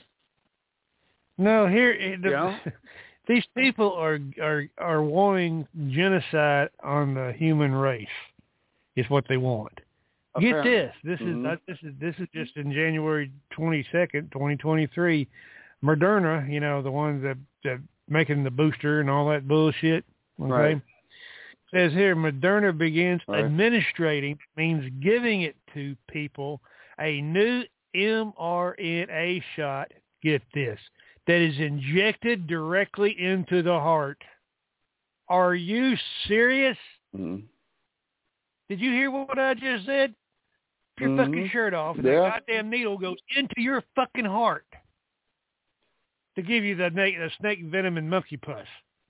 No, here the, yeah. these people are are are wanting genocide on the human race. Is what they want. Apparently. Get this. This mm-hmm. is not, this is this is just in January twenty-second, twenty twenty-three. Moderna, you know, the ones that that making the booster and all that bullshit. Okay. Right. Says here, Moderna begins right. administrating, means giving it to people, a new mRNA shot. Get this, that is injected directly into the heart. Are you serious? Mm-hmm. Did you hear what I just said? Your mm-hmm. fucking shirt off, and yeah. that goddamn needle goes into your fucking heart to give you the, the snake venom and monkey pus.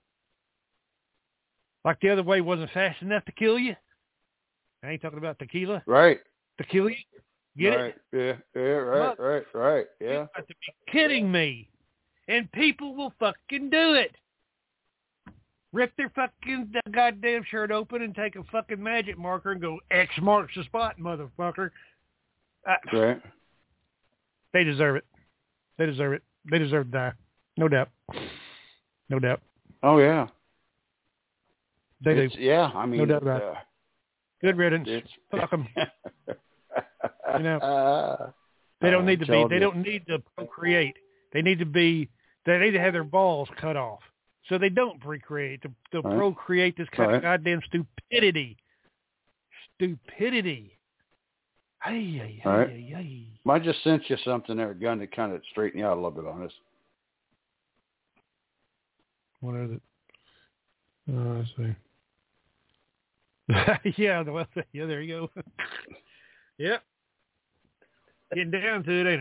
Like the other way wasn't fast enough to kill you. I ain't talking about tequila. Right. To kill you. Get right. it? Yeah. Yeah. Right. But right. Right. Yeah. You have to be kidding me. And people will fucking do it. Rip their fucking goddamn shirt open and take a fucking magic marker and go, X marks the spot, motherfucker. Uh, right. They deserve it. They deserve it. They deserve to die. No doubt. No doubt. Oh, yeah. They it's, do. Yeah, I mean. No doubt about uh, it. Good riddance. It's, Fuck them. You know, uh, they don't need to be, you. they don't need to procreate. They need to be, they need to have their balls cut off. So they don't procreate, to, to right. procreate this kind right. of goddamn stupidity. Stupidity. Hey, hey, hey, right. hey, hey. I just sent you something there, Gun, to kind of straighten you out a little bit on this. What is it? Oh, let's see. yeah, the yeah, there you go. Yep. Getting down to it, ain't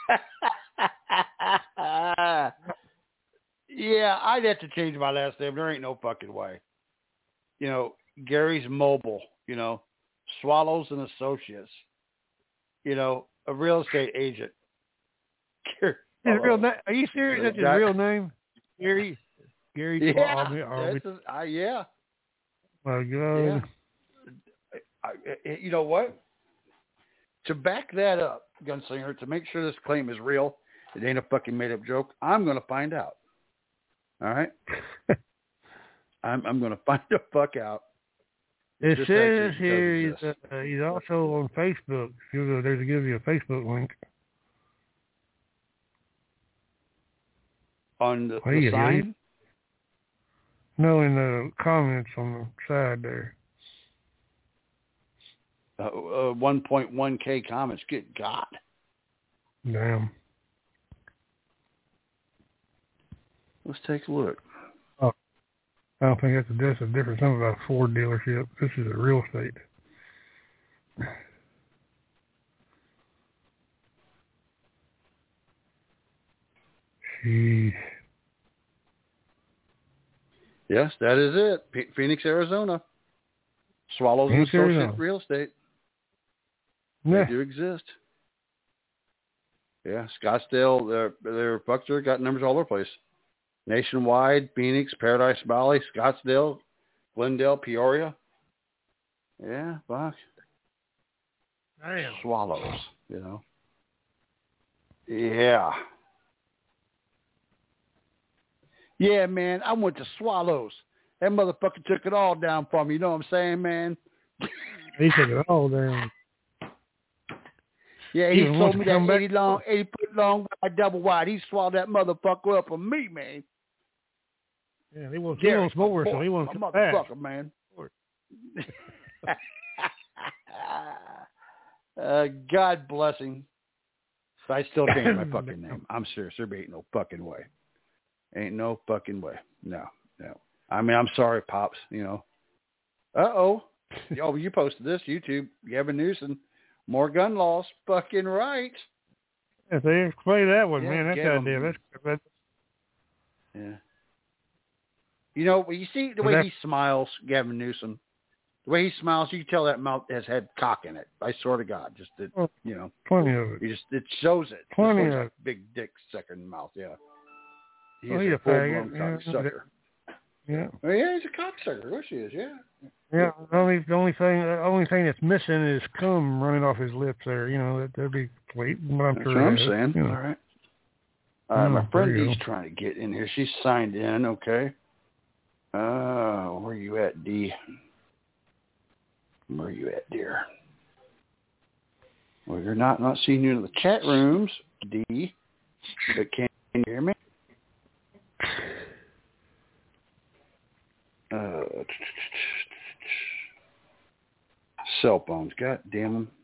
it? Yeah, I'd have to change my last name. There ain't no fucking way. You know, Gary's Mobile, you know, Swallows and Associates, you know, a real estate agent. His real na- Are you serious? That's his real name? Gary? Gary? Yeah. Army, Army. That's a, uh, yeah. My God. Yeah. I, I, you know what? To back that up, Gunslinger, to make sure this claim is real, it ain't a fucking made-up joke, I'm going to find out. All right? I'm I'm going to find the fuck out. It says here he's, uh, he's also on Facebook. There's to give you a Facebook link. On the, hey, the sign? No, in the comments on the side there. Uh, uh, one point one K comments. Good God. Damn. Let's take a look. Oh, I don't think that's a, that's a different something about a Ford dealership. This is a real estate. Jeez. Yes, that is it. P- Phoenix, Arizona. Swallows and Associate Real Estate. Yeah. They do exist. Yeah, Scottsdale, they're, they're Buckster, got numbers all over the place. Nationwide, Phoenix, Paradise Valley, Scottsdale, Glendale, Peoria. Yeah, fuck. Damn. Swallows, you know. Yeah. Yeah, man, I went to Swallows. That motherfucker took it all down for me. You know what I'm saying, man? He took it all down. Yeah, he sold me that eighty long, eighty foot long, wide, double wide. He swallowed that motherfucker up for me, man. Yeah, he wants, he wants more, so he wants a motherfucker, man. uh, God bless him. But I still change my fucking name. I'm serious. There ain't no fucking way. Ain't no fucking way. No, no. I mean, I'm sorry, Pops, you know. Uh-oh. Oh, you posted this, YouTube. Gavin Newsom. More gun laws. Fucking right. Yeah, they play that one, yeah, man. That's Gavin. goddamn. That's, that's Yeah. You know, you see the way he smiles, Gavin Newsom. The way he smiles, you can tell that mouth has had cock in it. I swear to God, just that, oh, you know, plenty of it. He just it shows it. Plenty it of like it. Big dick sucker in the mouth. Yeah. He's oh, a, a full faggot. blown Yeah, cocksucker. Yeah. Oh, yeah, he's a cocksucker. Of course he is. Yeah. Yeah. The only the only thing the only thing that's missing is cum running off his lips. There, you know, that that'd be complete. But I'm That's sure what I'm it is, saying. you know. All right. All right, Mm, my friend there you Dee's go. trying to get in here. She's signed in. Okay. Uh, where you at, D? Where you at, dear? Well, you're not not seeing you in the chat rooms, D. But can you hear me? Uh, cell phones. God damn them.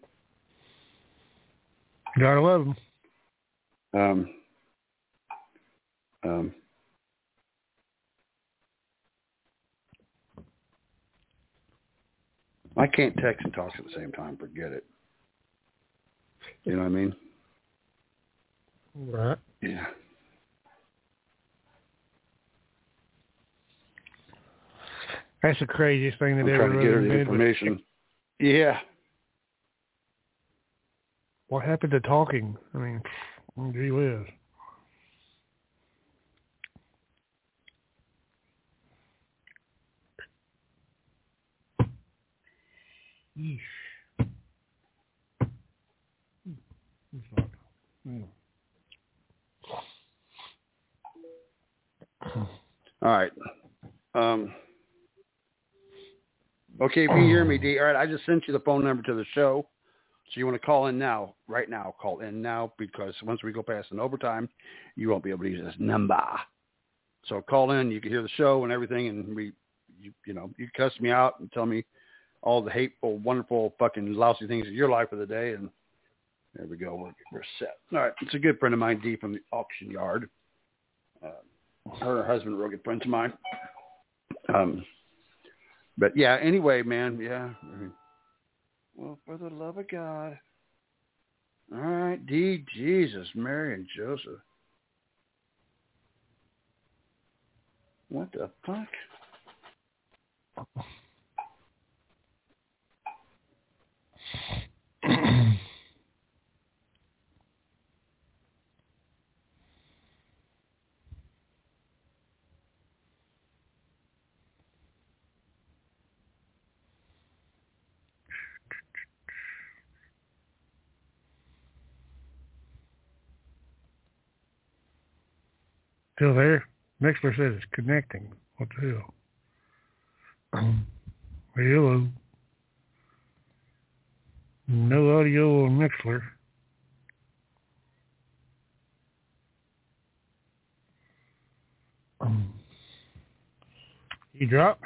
Gotta love them. Um. Um. I can't text and talk at the same time. Forget it. You know what I mean? Right. Yeah. That's the craziest thing that I'm ever trying to get her really the did. information. Yeah. What happened to talking? I mean, gee whiz. Yeesh. Mm. All right. Um, okay, if you hear me, D. All right, I just sent you the phone number to the show. So you want to call in now, right now. Call in now because once we go past an overtime, you won't be able to use this number. So call in. You can hear the show and everything, and we, you, you know, you cuss me out and tell me all the hateful, wonderful, fucking lousy things in your life of the day, and there we go. We're, we're set. All right. It's a good friend of mine, D, from the auction yard. Uh, her and her husband are real good friends of mine. Um, but yeah, anyway, man, yeah. I mean, well, for the love of God. All right, D, Jesus, Mary, and Joseph. What the fuck? Still there? Mixler says it's connecting. What the hell? Um, hello. No audio on Mixler. Um, he dropped.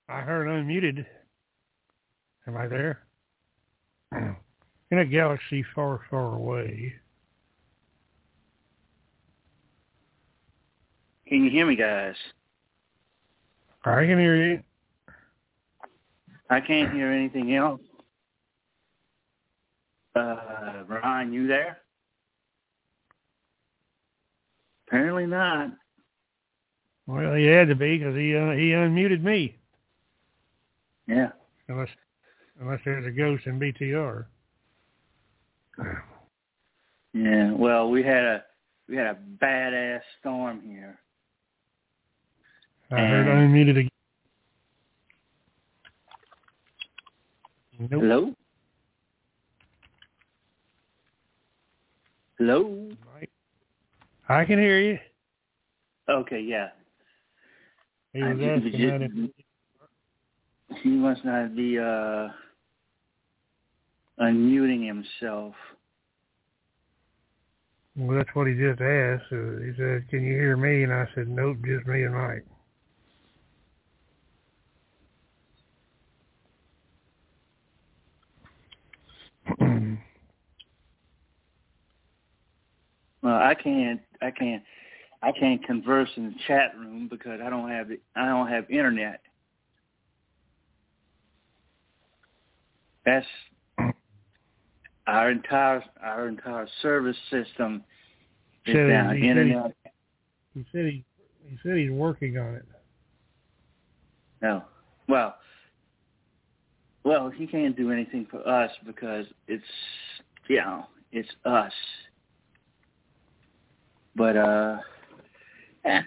I heard unmuted. Am I there? In a galaxy far, far away. Can you hear me, guys? I can hear you. I can't hear anything else. Uh, Ron, you there? Apparently not. Well, he had to be because he uh, he unmuted me. Yeah. Unless unless there's a ghost in B T R. Yeah. Well, we had a we had a badass storm here. I heard unmuted again. Nope. Hello? Hello? I can hear you. Okay, yeah. He was I asking just, that if- he must not be uh, unmuting himself. Well, that's what he just asked. Uh, he said, "Can you hear me?" And I said, "Nope, just me and Mike." Well, I can't. I can't. I can't converse in the chat room because I don't have. I don't have internet. That's our entire our entire service system is Said down. he, Internet. He said he he said he's working on it. No. Well. Well, he can't do anything for us because it's you know it's us. But uh, eh.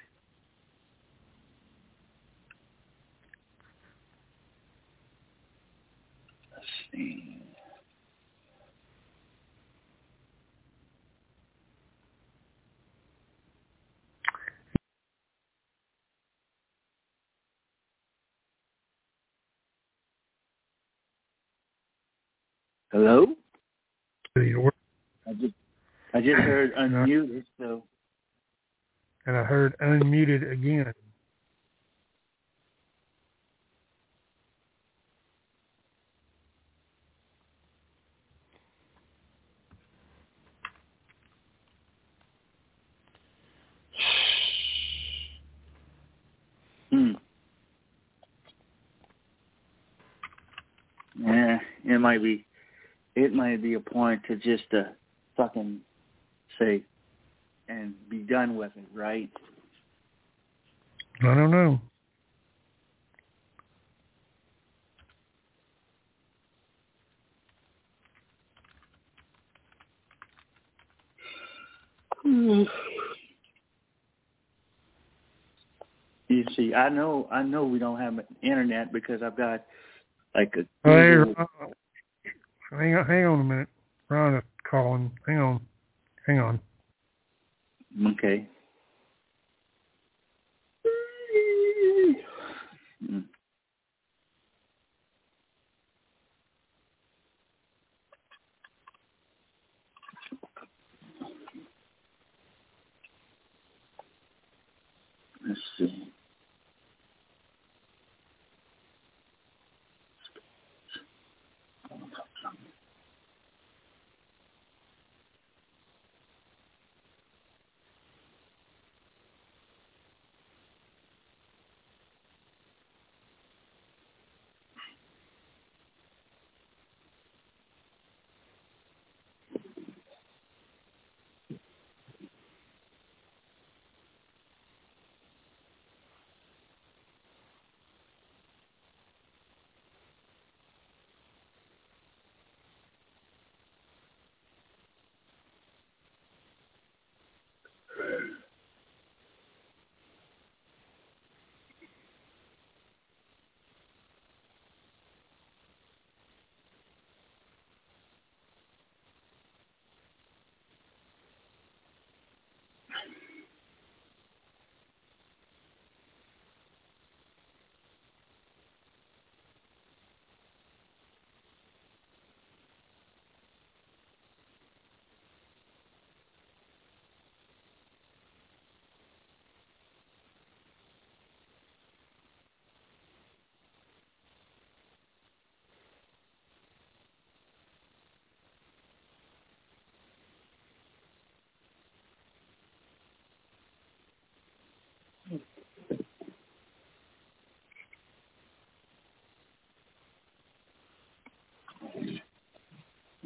Let's see. Hello? He's working. I just I just heard unmuted, so And I heard unmuted again. hmm. Yeah, it might be it might be a point to just uh, fucking say and be done with it, right? I don't know. You see, I know I know we don't have internet because I've got like a Hey, Google- uh, hang on, hang on a minute. Ron is calling. Hang on, hang on. Okay. Mm. Let's see.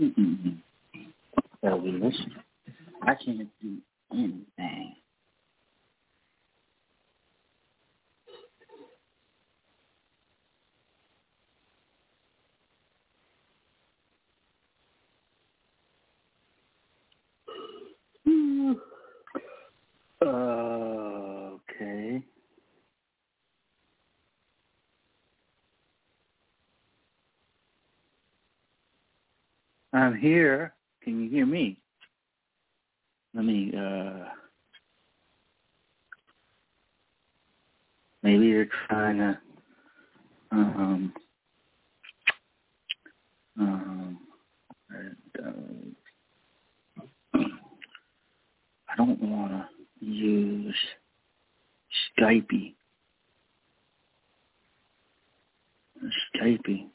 Mm-mm. Elvis, I can't do anything. Uh, okay. I'm here. Can you hear me? Let me, uh, maybe you're trying to, um, um, uh, I don't want to use Skype. Skype.